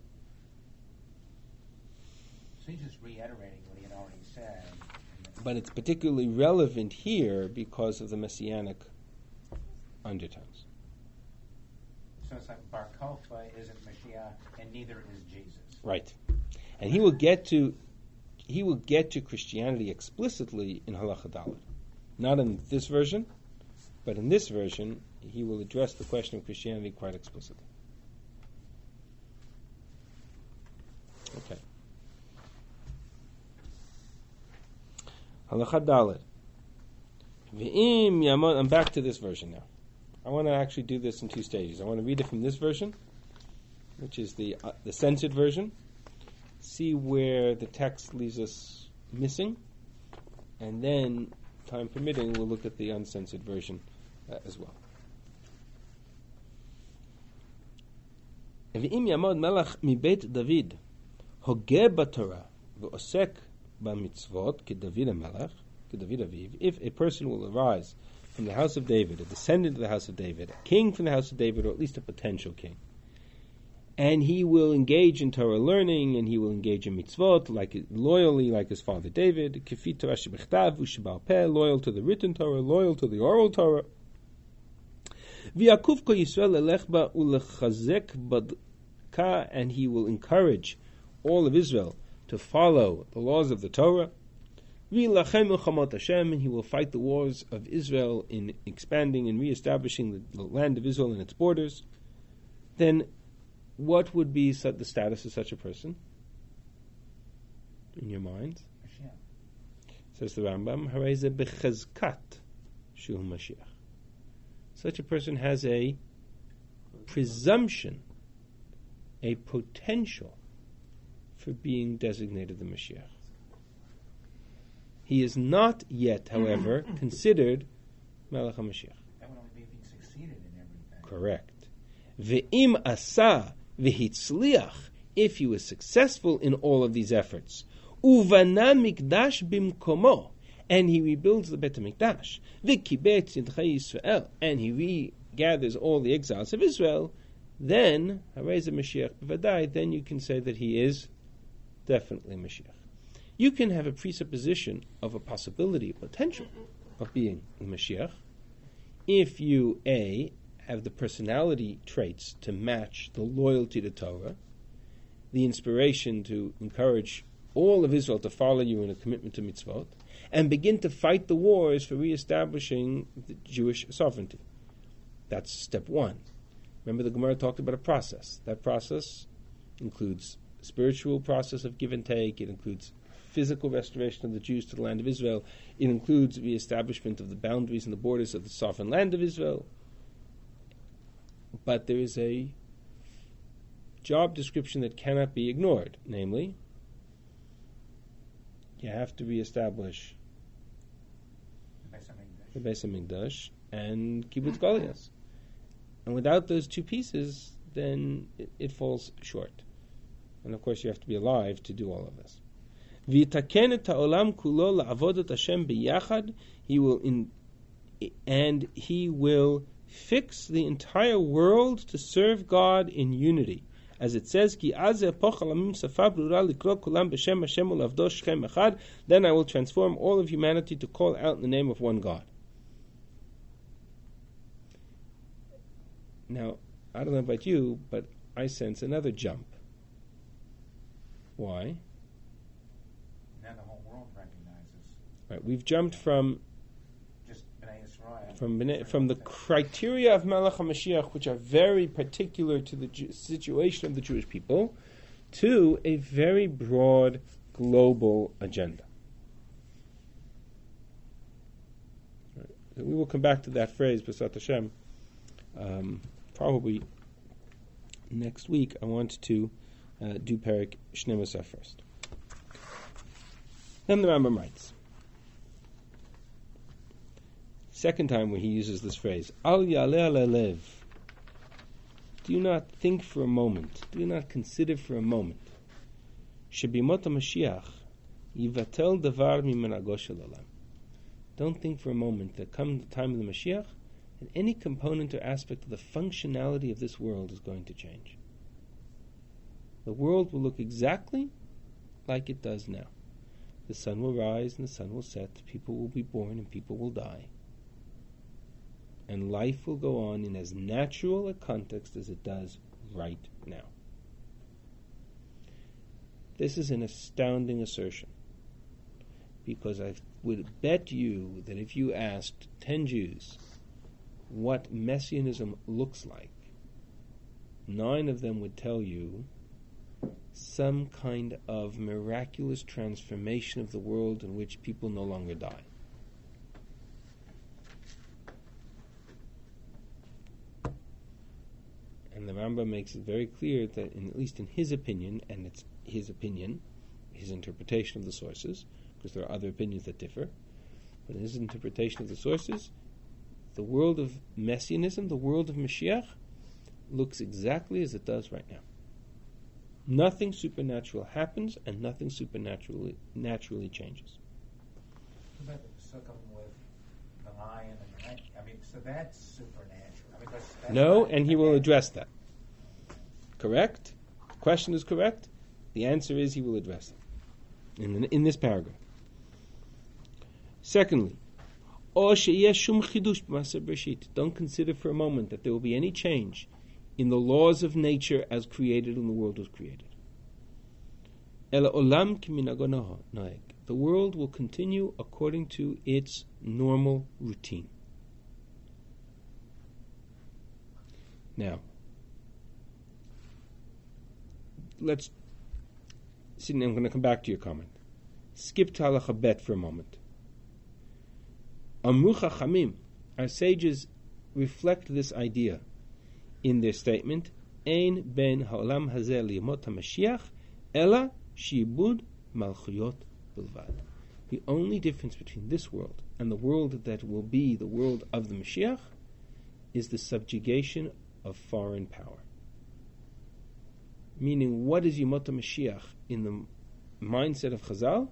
So he's just reiterating what he had already said. But it's particularly relevant here because of the messianic undertones. So it's like Bar Kochba isn't Mashiach, and neither is Jesus. Right. And he will get to he will get to Christianity explicitly in Halacha Dalet. Not in this version, but in this version, he will address the question of Christianity quite explicitly. Okay. Halacha Dalet. V'im yamod. I'm back to this version now. I want to actually do this in two stages. I want to read it from this version, which is the uh, the censored version, see where the text leaves us missing, and then, time permitting, we'll look at the uncensored version uh, as well. V'im yamod melech mi beit David hogeh b'Torah v'osek b'mitzvot keDavid HaMelech keDavid Aviv. If a person will arise from the house of David, a descendant of the house of David, a king from the house of David, or at least a potential king, and he will engage in Torah learning, and he will engage in mitzvot, like loyally, like his father David, kefit Torah shebechtav u'shebal peh, loyal to the written Torah, loyal to the oral Torah. V'yakuf ko Yisrael elech ba u'lechazek badka, and he will encourage all of Israel to follow the laws of the Torah. V'ilachem milchamot Hashem, and he will fight the wars of Israel in expanding and reestablishing the, the land of Israel and its borders. Then, what would be the status of such a person? In your mind? Mashiach. Says the Rambam, Harei ze bechazkat shu Mashiach. Such a person has a presumption, a potential for being designated the Mashiach. He is not yet, however, considered Melech HaMashiach. That would only be if he succeeded in everything. Correct. Ve'im asa v'hitzliach, if he was successful in all of these efforts, Uvana mikdash bimkomo, and he rebuilds the Bet HaMikdash. V'kibetz yidchei Yisrael, and he regathers all the exiles of Israel. Then, Harei Mashiach b'vadai, then you can say that he is definitely Mashiach. You can have a presupposition of a possibility, a potential of being the Mashiach, if you, A, have the personality traits to match the loyalty to Torah, the inspiration to encourage all of Israel to follow you in a commitment to mitzvot, and begin to fight the wars for reestablishing the Jewish sovereignty. That's step one. Remember, the Gemara talked about a process. That process includes a spiritual process of give and take. It includes physical restoration of the Jews to the land of Israel. It includes the establishment of the boundaries and the borders of the sovereign land of Israel. But there is a job description that cannot be ignored. Namely, you have to reestablish the Beis HaMikdash and Kibbutz Goliath. And without those two pieces, then it, it falls short. And of course, you have to be alive to do all of this. V'yitaken et ha'olam kulo la'avodat Hashem biyachad. He will in, and he will fix the entire world to serve God in unity. As it says, Ki az epoch halamim safa brura likro kulam b'shem Hashem u'lavdo shchem echad. Then I will transform all of humanity to call out in the name of one God. Now, I don't know about you, but I sense another jump. Why? Now the whole world recognizes. Right, we've jumped from Just B'nai Yisrael. from B'nai, from the criteria of Melech HaMashiach, which are very particular to the Ju- situation of the Jewish people, to a very broad global agenda. Right. So we will come back to that phrase, B'sat Hashem, um, probably next week. I want to uh, do Perek Shnei Masar first. Then the Rambam writes, second time where he uses this phrase, Al yaleh alelev. Do not think for a moment, do not consider for a moment, Shebimot HaMashiach yivatel davar mimenago shel olam. Don't think for a moment that come the time of the Mashiach, and any component or aspect of the functionality of this world is going to change. The world will look exactly like it does now. The sun will rise and the sun will set, people will be born and people will die. And life will go on in as natural a context as it does right now. This is an astounding assertion, because I would bet you that if you asked ten Jews what Messianism looks like, nine of them would tell you some kind of miraculous transformation of the world in which people no longer die. And the Rambam makes it very clear that, in, at least in his opinion, and it's his opinion, his interpretation of the sources, because there are other opinions that differ, but in his interpretation of the sources, the world of Messianism, the world of Mashiach, looks exactly as it does right now. Nothing supernatural happens, and nothing supernaturally naturally changes. But the Sukkim with the lion and the lion, I mean, so that's supernatural. I mean, that's, that's No, not- and he will address that. Correct? The question is correct. The answer is he will address it in, in this paragraph. Secondly, don't consider for a moment that there will be any change in the laws of nature as created when the world was created. The world will continue according to its normal routine. Now, let's see. I'm going to come back to your comment. Skip to halacha bet for a moment. Amru Chachamim, our sages reflect this idea in their statement, Ein ben ha'olam hazeh liyamot ha'mashiach, ela shibud malchuyot bilvad. The only difference between this world and the world that will be the world of the Mashiach is the subjugation of foreign power. Meaning, what is Yamot HaMashiach in the mindset of Chazal,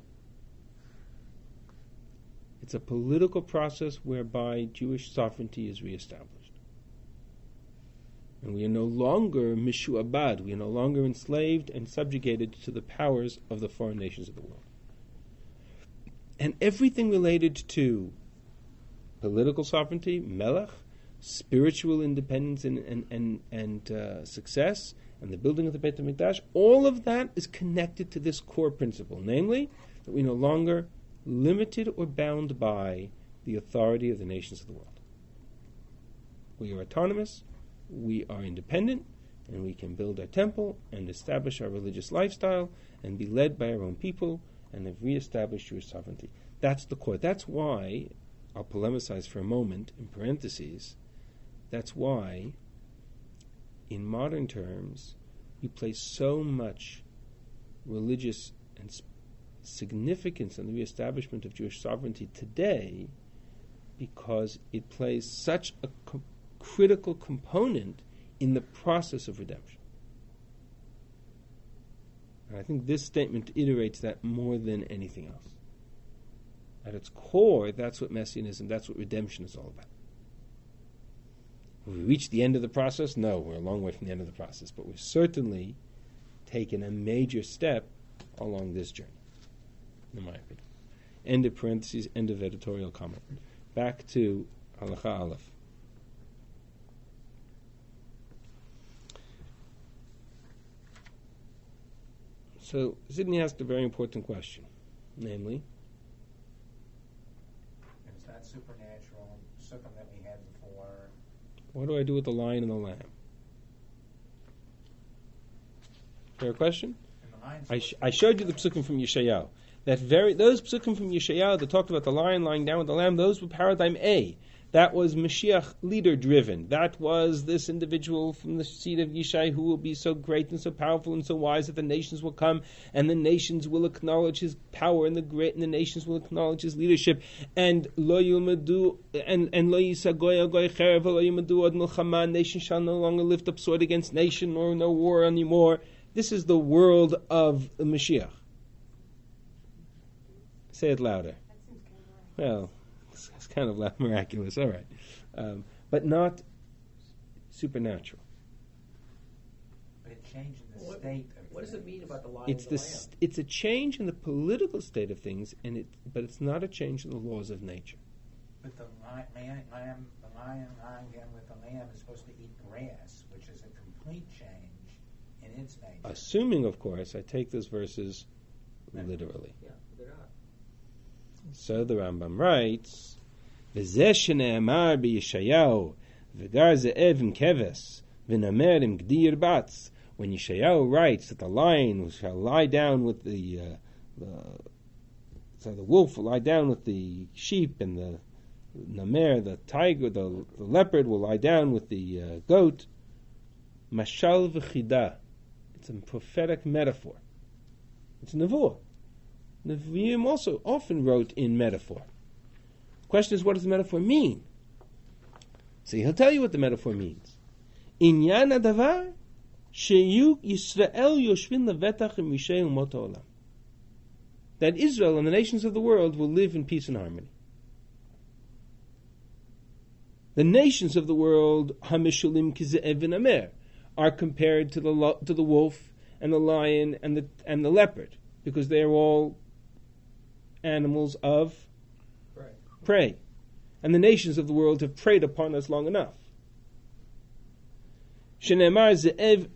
it's a political process whereby Jewish sovereignty is reestablished. And we are no longer mishu'abad, we are no longer enslaved and subjugated to the powers of the foreign nations of the world. And everything related to political sovereignty, melech, spiritual independence and, and, and, and uh, success, and the building of the Beit HaMikdash, all of that is connected to this core principle, namely that we no longer limited or bound by the authority of the nations of the world. We are autonomous, we are independent, and we can build our temple and establish our religious lifestyle and be led by our own people and have reestablished Jewish sovereignty. That's the core. That's why, I'll polemicize for a moment, in parentheses, that's why, in modern terms, we place so much religious and sp- significance on the reestablishment of Jewish sovereignty today, because it plays such a co- critical component in the process of redemption. And I think this statement iterates that more than anything else. At its core, that's what Messianism, that's what redemption is all about. Have we reached the end of the process? No, we're a long way from the end of the process, but we've certainly taken a major step along this journey, in my opinion. End of parentheses, end of editorial comment. Back to Halacha Aleph. So Sidney asked a very important question, namely, Is that supernatural, sukkim that we had before? what do I do with the lion and the lamb? Fair question? And the lion's I, sh- I showed you the psukim from Yeshayahu. That very those psukim from Yeshayahu that talked about the lion lying down with the lamb, those were paradigm A. That was Mashiach leader driven. That was this individual from the seed of Yishai who will be so great and so powerful and so wise that the nations will come and the nations will acknowledge his power and the great and the nations will acknowledge his leadership. And lo yulmadu and and lo yisagoy agoy cherev lo yulmadu ad milchama. Nation shall no longer lift up sword against nation nor no war anymore. This is the world of the Mashiach. Say it louder. That seems kind of right. Well, it's, it's kind of like miraculous, all right. Um, but not supernatural. But it changed in the What- state of What does it things. mean about the lion It's and the the st- lamb? it's a change in the political state of things, and it but it's not a change in the laws of nature. But the lion, lamb, lamb, the lion lying down with the lamb is supposed to eat grass, which is a complete change in its nature. Assuming, of course, I take those verses literally. Yeah, they're not. So the Rambam writes, "V'zeh shene'amar b'Yeshayahu v'gar ze'ev im keves v'namer im gdir batz." When Yeshayahu writes that the lion shall lie down with the, uh, the so the wolf will lie down with the sheep, and the namer, the tiger, the, the leopard will lie down with the uh, goat. Mashal v'chida. It's a prophetic metaphor. It's a nevuah. Nevi'im also often wrote in metaphor. The question is, what does the metaphor mean? See, he'll tell you what the metaphor means. Inyan hadavar sheyu Yisrael yoshvin levetach im mishay umot ha'olam. That Israel and the nations of the world will live in peace and harmony. The nations of the world, hamishulim kize'ev v'namer, are compared to the lo- to the wolf and the lion and the and the leopard, because they are all animals of Right. prey. And the nations of the world have preyed upon us long enough. Shenemar ze'ev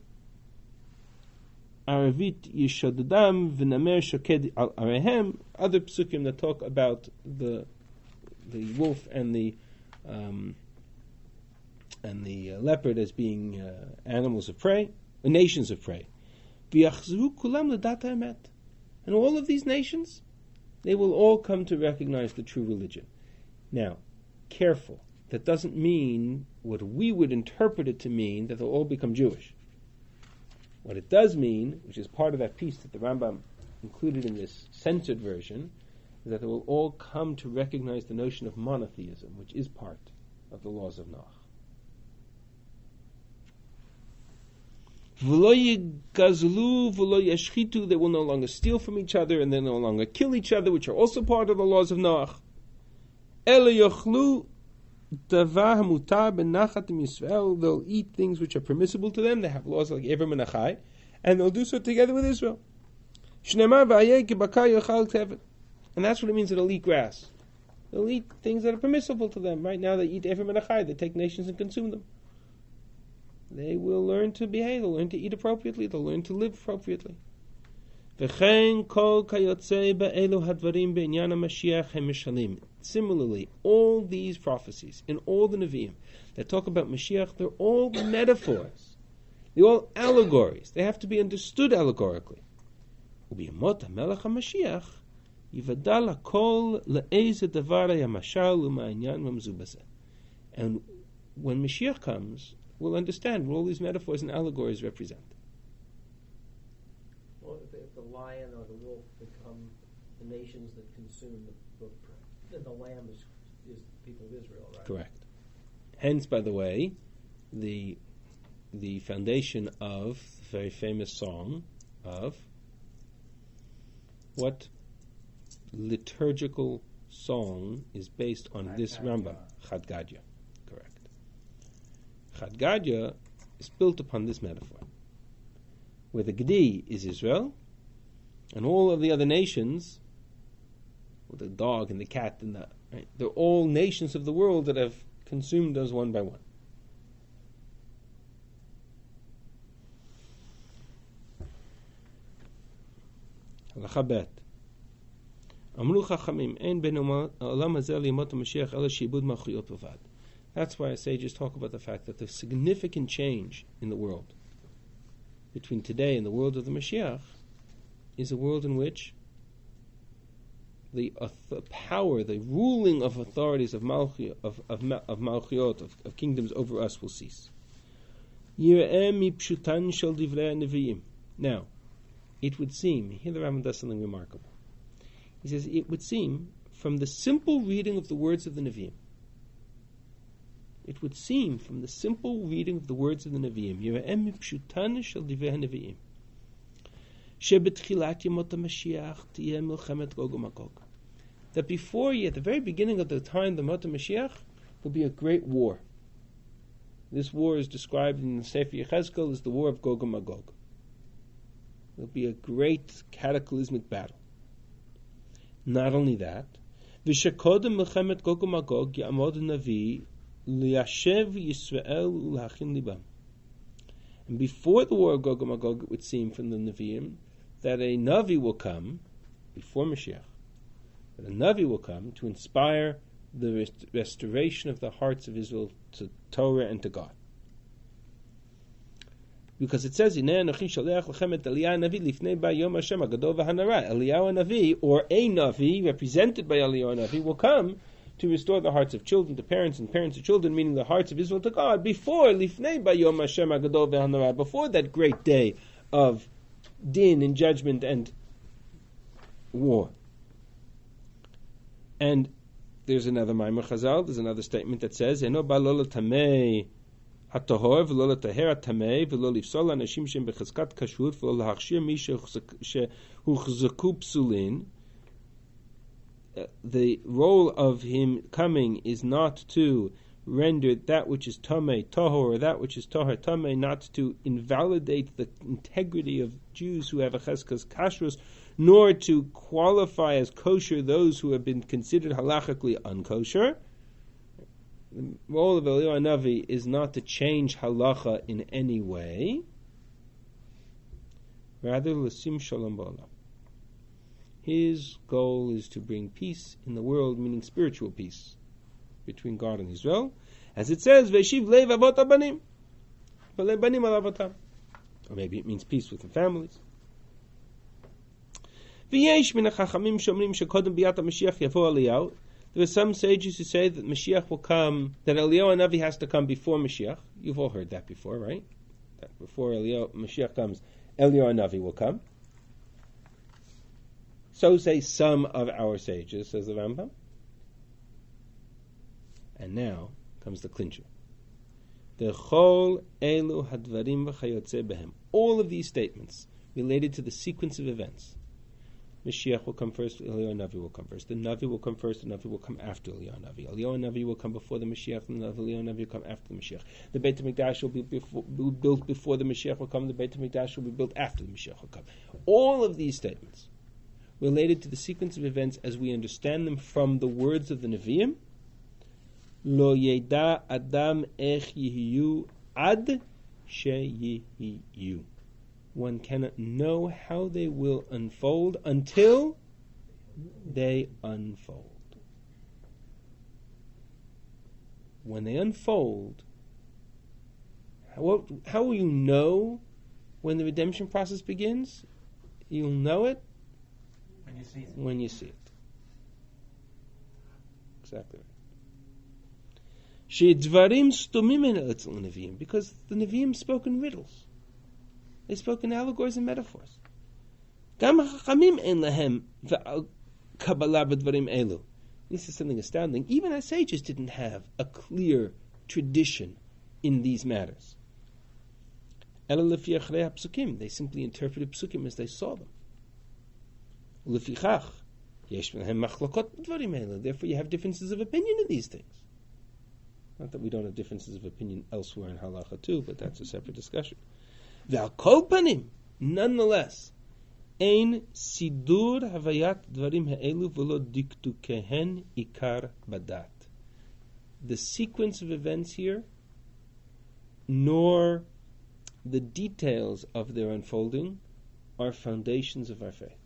aravit yishadadam v'namer shoked al arehem. Other psukim that talk about the the wolf and the um, and the uh, leopard as being uh, animals of prey, uh, nations of prey. V'yachzru kulam l'dat ha'emet. And all of these nations, they will all come to recognize the true religion. Now, careful. That doesn't mean what we would interpret it to mean, that they'll all become Jewish. What it does mean, which is part of that piece that the Rambam included in this censored version, is that they will all come to recognize the notion of monotheism, which is part of the laws of Noach. V'lo yigazlu, v'lo yashchitu, they will no longer steal from each other, and they no longer kill each other, which are also part of the laws of Noach. Ele yochlu davar hamutar benachatim Yisrael, they'll eat things which are permissible to them, they have laws like Evrim and Achai, and they'll do so together with Israel. Shneimar v'ayeh ki bakar yochal tevet. And that's what it means that they'll eat grass. They'll eat things that are permissible to them. Right now they eat Evrim and Achai, they take nations and consume them. They will learn to behave, they'll learn to eat appropriately, they'll learn to live appropriately. Similarly, all these prophecies in all the Nevi'im that talk about Mashiach, they're all metaphors. They're all allegories. They have to be understood allegorically. And when Mashiach comes, we'll understand what all these metaphors and allegories represent. Well, if the, if the lion or the wolf become the nations that consume the, the then the lamb is, is the people of Israel, right? Correct. Hence, by the way, the the foundation of the very famous song of what liturgical song is based on Chad this Gadya. Rambam, Chad Gadya. Correct. Chad Gadya is built upon this metaphor, where the Gedi is Israel, and all of the other nations, with the dog and the cat and the right, they're all nations of the world that have consumed us one by one. Halacha bet. Amru chachamim ein ben olam hazeh liyamot HaMashiach ela sheibud malchuyot b'vad. That's why our sages talk about the fact that the significant change in the world between today and the world of the Mashiach is a world in which the, uh, the power, the ruling of authorities of malchi, of of, of malchiot, of, of kingdoms over us will cease. Now, it would seem, here the Rambam does something remarkable. He says, it would seem, from the simple reading of the words of the Nevi'im, it would seem from the simple reading of the words of the Nevi'im, Yira'em mipshutan shel divrei HaNevi'im, shebetchilat yemot HaMashiach tiyeh milchemet Gog uMagog, that before, at the very beginning of the time, the Mot HaMashiach, will be a great war. This war is described in the Sefer Yechezkel as the war of Gog uMagog. There will be a great cataclysmic battle. Not only that, v'shekodem milchemet Gog uMagog ya'amod Navi liyashev Yisrael ulhachin libam. And before the war of Gog uMagog, it would seem from the Nevi'im that a Navi will come before Mashiach. That a Navi will come to inspire the rest- restoration of the hearts of Israel to Torah and to God. Because it says, Eliyahu Navi, or a Navi, represented by Eliyahu Navi, will come to restore the hearts of children to parents and parents to children, meaning the hearts of Israel to God, before Lifnei Bayom Hashem Agadol v'Hanara, before that great day of din and judgment and war. And there's another Maimar Chazal, there's another statement that says, Eno balol tamei hatohor v'lo lataher tamei v'lo lifsol anashim shem bechazkat kashrut v'lo lahachshir mi shehuchzaku psulin. The role of him coming is not to render that which is tamei tahor, or that which is tahor tamei, not to invalidate the integrity of Jews who have a cheskas kashrus, nor to qualify as kosher those who have been considered halachically unkosher. The role of Eliyahu Navi is not to change halacha in any way, rather l'sim shalom ba'olam. His goal is to bring peace in the world, meaning spiritual peace between God and Israel, as it says, "Ve'shiv leiv avot abanim, v'leiv banim al avotam." Or maybe it means peace with the families. V'yesh min hachachamim shomrim shekodem biyat HaMashiach yavo Eliyahu. There are some sages who say that Mashiach will come, that Eliyahu Navi has to come before Mashiach. You've all heard that before, right? That before Eliyahu, Mashiach comes, Eliyahu Navi will come. So say some of our sages, says the Rambam. And now comes the clincher. V'chol elu hadvarim v'chayotze behem. All of these statements related to the sequence of events. Mashiach will come first, Eliyahu Navi will come first. The Navi will come first, the Navi will come after Eliyahu Navi. Eliyahu Navi will come before the Mashiach, the Eliyahu Navi will come after the Mashiach. The Beit HaMikdash will be, before, be built before the Mashiach will come, the Beit HaMikdash will be built after the Mashiach will come. All of these statements related to the sequence of events as we understand them from the words of the Nevi'im. Lo yeda adam ech yihiyu ad sheyihiyu. One cannot know how they will unfold until they unfold. When they unfold, how, how will you know when the redemption process begins? You'll know it When you see it. when you see it. Exactly right. She'dvarim stumim en etzel neviim, because the neviim spoke in riddles. They spoke in allegories and metaphors. Gam hachamim en lahem ve'al kabbalah b'dvarim elu. This is something astounding. Even our sages didn't have a clear tradition in these matters. Ela lefi achrei hapsukim. They simply interpreted psukim as they saw them. Lefichach yesh b'hem machlokot b'dvarim elu. Therefore, you have differences of opinion in these things. Not that we don't have differences of opinion elsewhere in halacha too, but that's a separate discussion. Ve'al kol panim, nonetheless, ein sidur havayat dvarim ha'elu v'lo diktukehen ikar badat. The sequence of events here, nor the details of their unfolding, are foundations of our faith.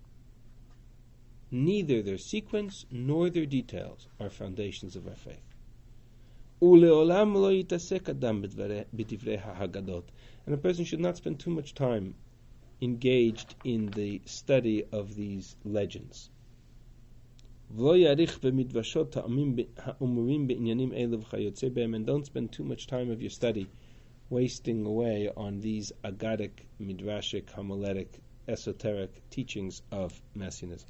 Neither their sequence nor their details are foundations of our faith. Uleolam lo yitasek adam b'divrei ha'hagadot. And a person should not spend too much time engaged in the study of these legends. And don't spend too much time of your study wasting away on these agadic, midrashic, homiletic, esoteric teachings of Messianism.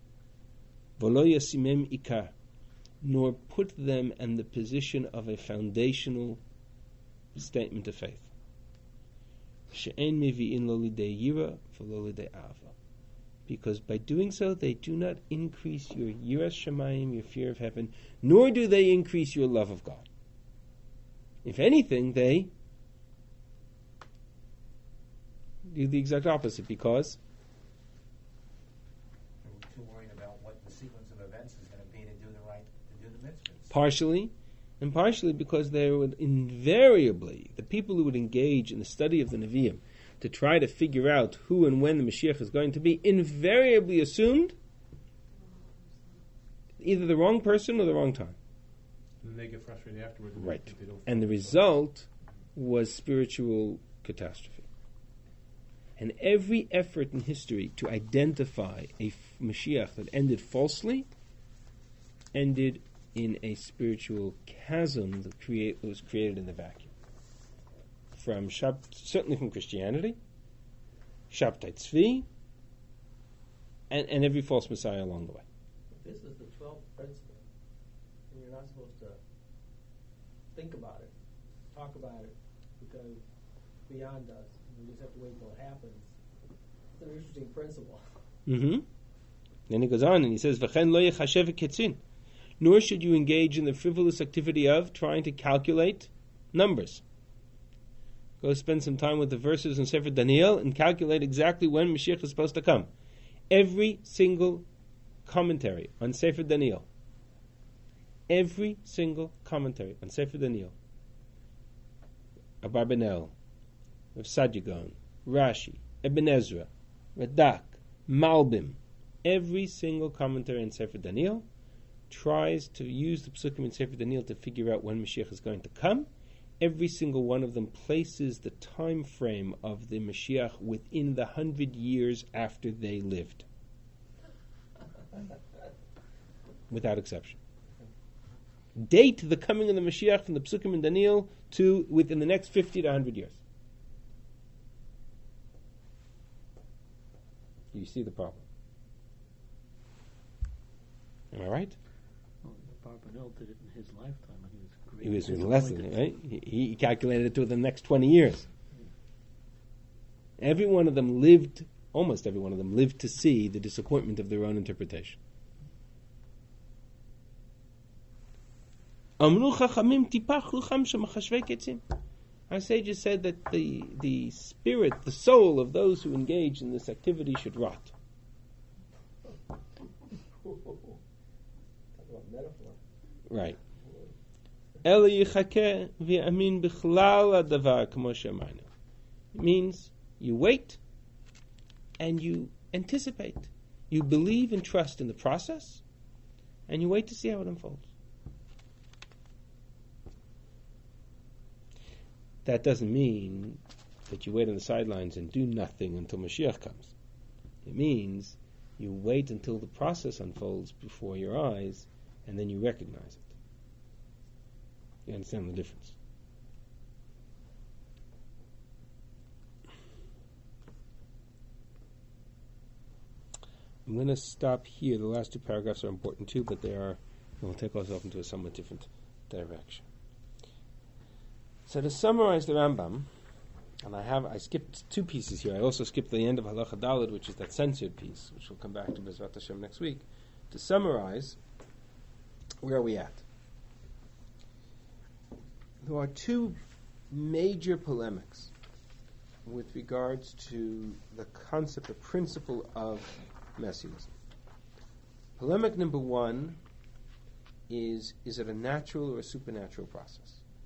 Nor put them in the position of a foundational statement of faith. Because by doing so, they do not increase your yiras shamayim, your fear of heaven, nor do they increase your love of God. If anything, they do the exact opposite, because We're too worried about what the sequence of events is going to be to do the right, to do the mitzvahs. partially, and partially because they would invariably, the people who would engage in the study of the Nevi'im to try to figure out who and when the Mashiach is going to be, invariably assumed either the wrong person or the wrong time. And they get frustrated afterwards. Right. if they don't And the result was spiritual catastrophe. And every effort in history to identify a f- Mashiach that ended falsely ended in a spiritual chasm that, create, that was created in the vacuum. From Shab, certainly from Christianity, Shabtai Tzvi, and, and every false Messiah along the way. This is the twelfth principle, and you're not supposed to think about it, talk about it, because beyond us, we just have to wait till it happens. It's an interesting principle. Mm-hmm. Then he goes on and he says, "V'chen lo yechashev ketzin." Nor should you engage in the frivolous activity of trying to calculate numbers. Go spend some time with the verses in Sefer Daniel and calculate exactly when Mashiach is supposed to come. Every single commentary on Sefer Daniel, every single commentary on Sefer Daniel, Abarbanel, Rav Sadigan, Rashi, Ibn Ezra, Radak, Malbim, every single commentary on Sefer Daniel tries to use the Psukim in Sefer Daniel to figure out when Mashiach is going to come. Every single one of them places the time frame of the Mashiach within the hundred years after they lived. Without exception. Date the coming of the Mashiach from the Psukim in Daniel to within the next fifty to one hundred years. You see the problem. Am I right? Well, Barbanel did it in his lifetime, and he was He was less than it, right? He, he calculated it to the next twenty years. Every one of them lived, almost every one of them lived to see the disappointment of their own interpretation. Amru chachamim tipach rucham shemachashvei ketzim. Our sages said that the the spirit, the soul of those who engage in this activity should rot. Talk about metaphor. Right. Ela yichakeh v'yamin bichlal hadavar kamo she'amarnu. It means you wait and you anticipate. You believe and trust in the process, and you wait to see how it unfolds. That doesn't mean that you wait on the sidelines and do nothing until Mashiach comes. It means you wait until the process unfolds before your eyes, and then you recognize it. You understand the difference? I'm going to stop here. The last two paragraphs are important too, but they are, we'll take ourselves into a somewhat different direction. So to summarize the Rambam, and I have I skipped two pieces here. I also skipped the end of Halacha Daled, which is that censored piece, which we'll come back to Bezrat Hashem next week. To summarize, where are we at? There are two major polemics with regards to the concept, the principle of Messianism. Polemic number one is, is it a natural or a supernatural process?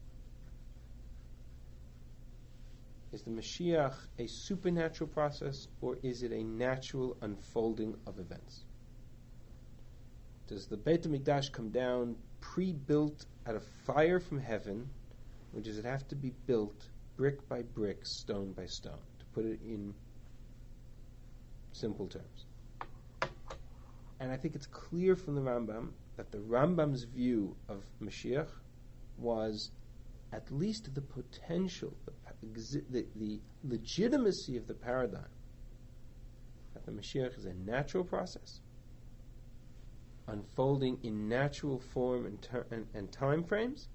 Is the Mashiach a supernatural process, or is it a natural unfolding of events? Does the Beit HaMikdash come down pre-built out of fire from heaven, or does it have to be built brick by brick, stone by stone, to put it in simple terms? And I think it's clear from the Rambam that the Rambam's view of Mashiach was at least the potential, the, the, the legitimacy of the paradigm that the Mashiach is a natural process, unfolding in natural form and, ter- and, and time frames,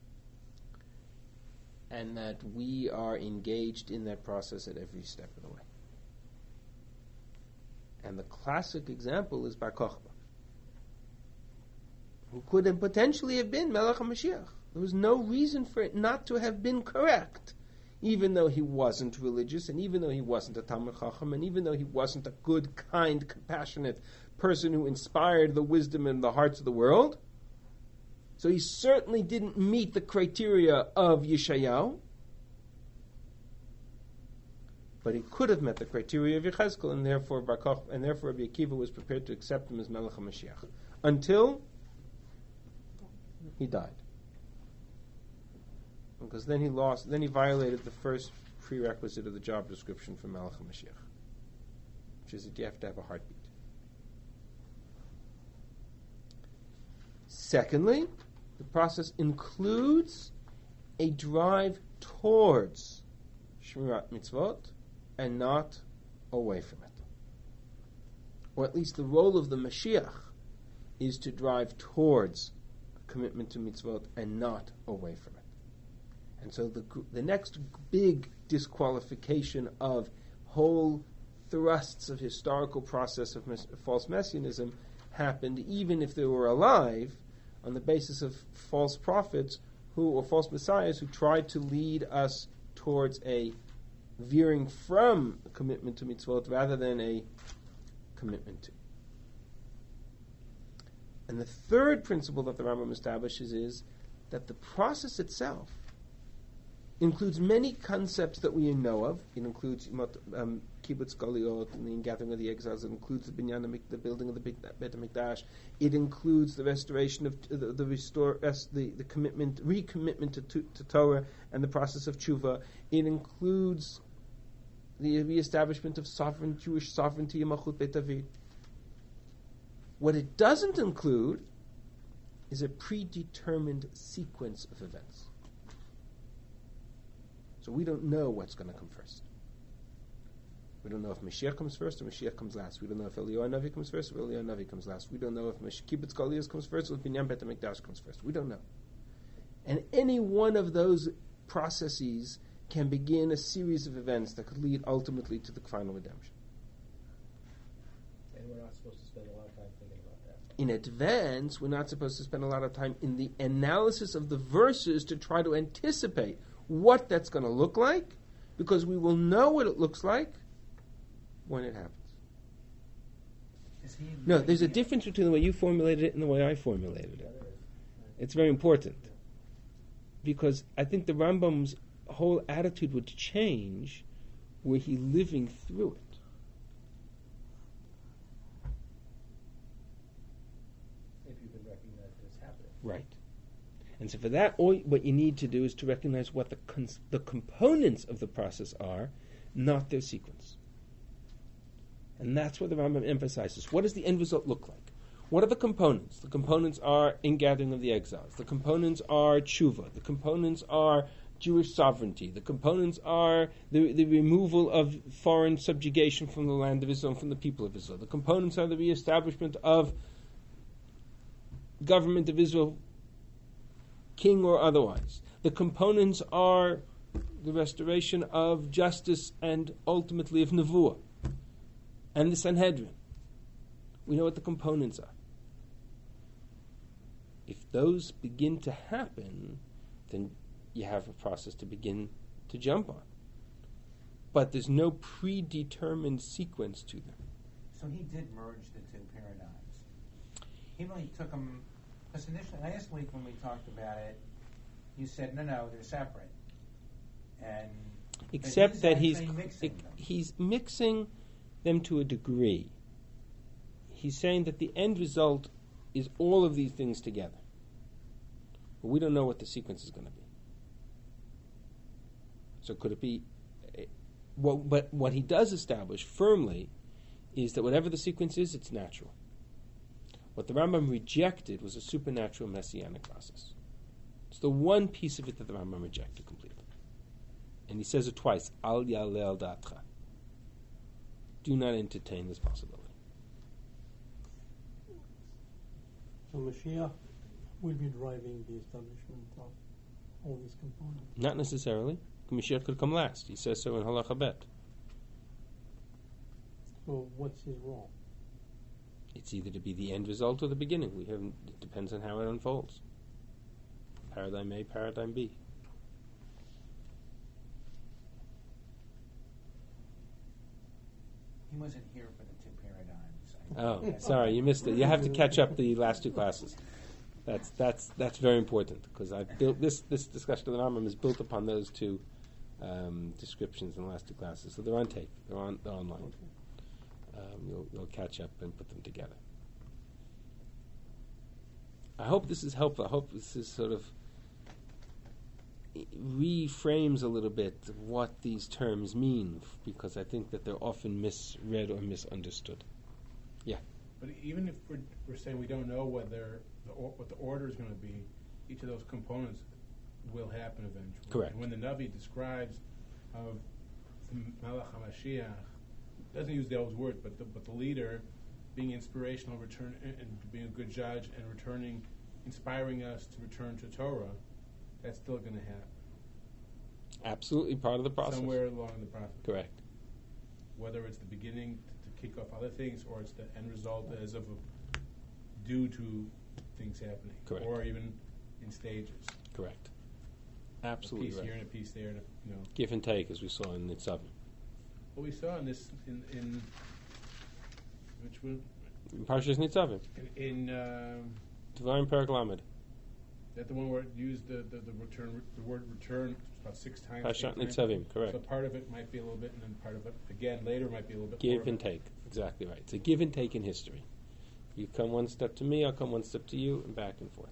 and that we are engaged in that process at every step of the way. And the classic example is Bar Kokhba, who could have potentially have been Melech HaMashiach. There was no reason for it not to have been correct, even though he wasn't religious, and even though he wasn't a Talmid Chacham, and even though he wasn't a good, kind, compassionate person who inspired the wisdom in the hearts of the world. So he certainly didn't meet the criteria of Yeshayahu, but he could have met the criteria of Yechezkel, and therefore Bar Kokhba, and therefore Rabbi Akiva was prepared to accept him as Melech HaMashiach until he died. Because then he lost, then he violated the first prerequisite of the job description for Melech HaMashiach, which is that you have to have a heartbeat. Secondly, the process includes a drive towards Shmirat Mitzvot and not away from it. Or at least the role of the Mashiach is to drive towards a commitment to mitzvot and not away from it. And so the the next big disqualification of whole thrusts of historical process of mes- false messianism happened even if they were alive, on the basis of false prophets who, or false messiahs who tried to lead us towards a veering from a commitment to mitzvot rather than a commitment to. And the third principle that the Rambam establishes is that the process itself includes many concepts that we know of. It includes um, kibbutz galiot, and the gathering of the exiles. It includes the binyan, the building of the Beit HaMikdash. It includes the restoration of uh, the, the restore uh, the, the commitment, recommitment to, to, to Torah and the process of tshuva. It includes the reestablishment of sovereign Jewish sovereignty in Malchut Beit David. What it doesn't include is a predetermined sequence of events. So we don't know what's going to come first. We don't know if Mashiach comes first or Mashiach comes last. We don't know if Eliyahu Navi comes first or Eliyahu Navi comes last. We don't know if Kibbutz Galios comes first or Binyan Beit HaMikdash comes first. We don't know. And any one of those processes can begin a series of events that could lead ultimately to the final redemption. And we're not supposed to spend a lot of time thinking about that. In advance, we're not supposed to spend a lot of time in the analysis of the verses to try to anticipate what that's going to look like, because we will know what it looks like when it happens. Is he No, there's a making- difference between the way you formulated it and the way I formulated it. It's very important, because I think the Rambam's whole attitude would change were he living through it. If you can recognize that it's happening. Right. And so for that, all, what you need to do is to recognize what the cons- the components of the process are, not their sequence. And that's what the Rambam emphasizes. What does the end result look like? What are the components? The components are ingathering of the exiles. The components are tshuva. The components are Jewish sovereignty. The components are the, the removal of foreign subjugation from the land of Israel and from the people of Israel. The components are the reestablishment of government of Israel, king or otherwise. The components are the restoration of justice and ultimately of Nevuah and the Sanhedrin. We know what the components are. If those begin to happen, then you have a process to begin to jump on. But there's no predetermined sequence to them. So he did merge the two paradigms. He really took them, because initially, last week when we talked about it, you said, no, no, they're separate. And Except he's that he's actually mixing them. he's mixing them to a degree. He's saying that the end result is all of these things together. But we don't know what the sequence is going to be. So could it be... Uh, what, but what he does establish firmly is that whatever the sequence is, it's natural. What the Rambam rejected was a supernatural messianic process. It's the one piece of it that the Rambam rejected completely. And he says it twice, Al ya'aleh al da'atcha. Do not entertain this possibility. So Mashiach will be driving the establishment of all these components. Not necessarily. Mashiach could come last. He says so in Halacha Bet. So what's his role? It's either to be the end result or the beginning. We haven't. It depends on how it unfolds. Paradigm A, paradigm B. He wasn't here for the two paradigms. I Oh, think. sorry, you missed it. You have to catch up the last two classes. That's that's that's very important, because I built this this discussion of the Rambam is built upon those two um, descriptions in the last two classes. So they're on tape. They're on they're online. Um, you'll you'll catch up and put them together. I hope this is helpful. I hope this is sort of reframes a little bit what these terms mean, because I think that they're often misread or misunderstood. Yeah. But even if we're, we're saying we don't know whether the or, what the order is going to be, each of those components will happen eventually. Correct. And when the Navi describes of the Malach HaMashiach, doesn't use those words, but the, but the leader being inspirational, return and, and being a good judge, and returning, inspiring us to return to Torah, that's still going to happen. Absolutely part of the process. Somewhere along the process. Correct. Whether it's the beginning to, to kick off other things, or it's the end result as of a, due to things happening, Correct. or even in stages. Correct. A Absolutely piece right. here and a piece there, and a, you know. Give and take, as we saw in Nitzavim. What we saw in this in, in which one In Parshas Nitzavim. in, in um, Devarim Perek Lamed. that the one where it used the, the, the return the word return about six times. Parashat eight times. Nitzavim, correct. So part of it might be a little bit, and then part of it again later might be a little bit. Give more and of it. take. Exactly right. It's a give and take in history. You come one step to me, I'll come one step to you, and back and forth.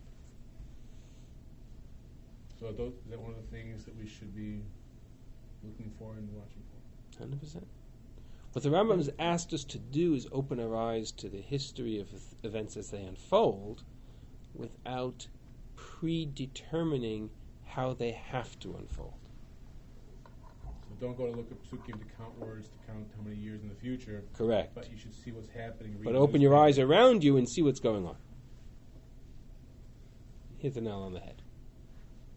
So those, is that one of the things that we should be looking for and watching for? one hundred percent. What the Rambam has asked us to do is open our eyes to the history of events as they unfold without predetermining how they have to unfold. So don't go to look at psukim to count words, to count how many years in the future. Correct. But you should see what's happening. read But the open your newspaper. eyes around you and see what's going on. Hit the nail on the head.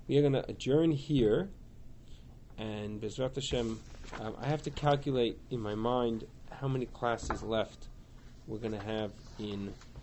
we are going to adjourn here, and Bezrat Hashem, um, I have to calculate in my mind how many classes left we're going to have in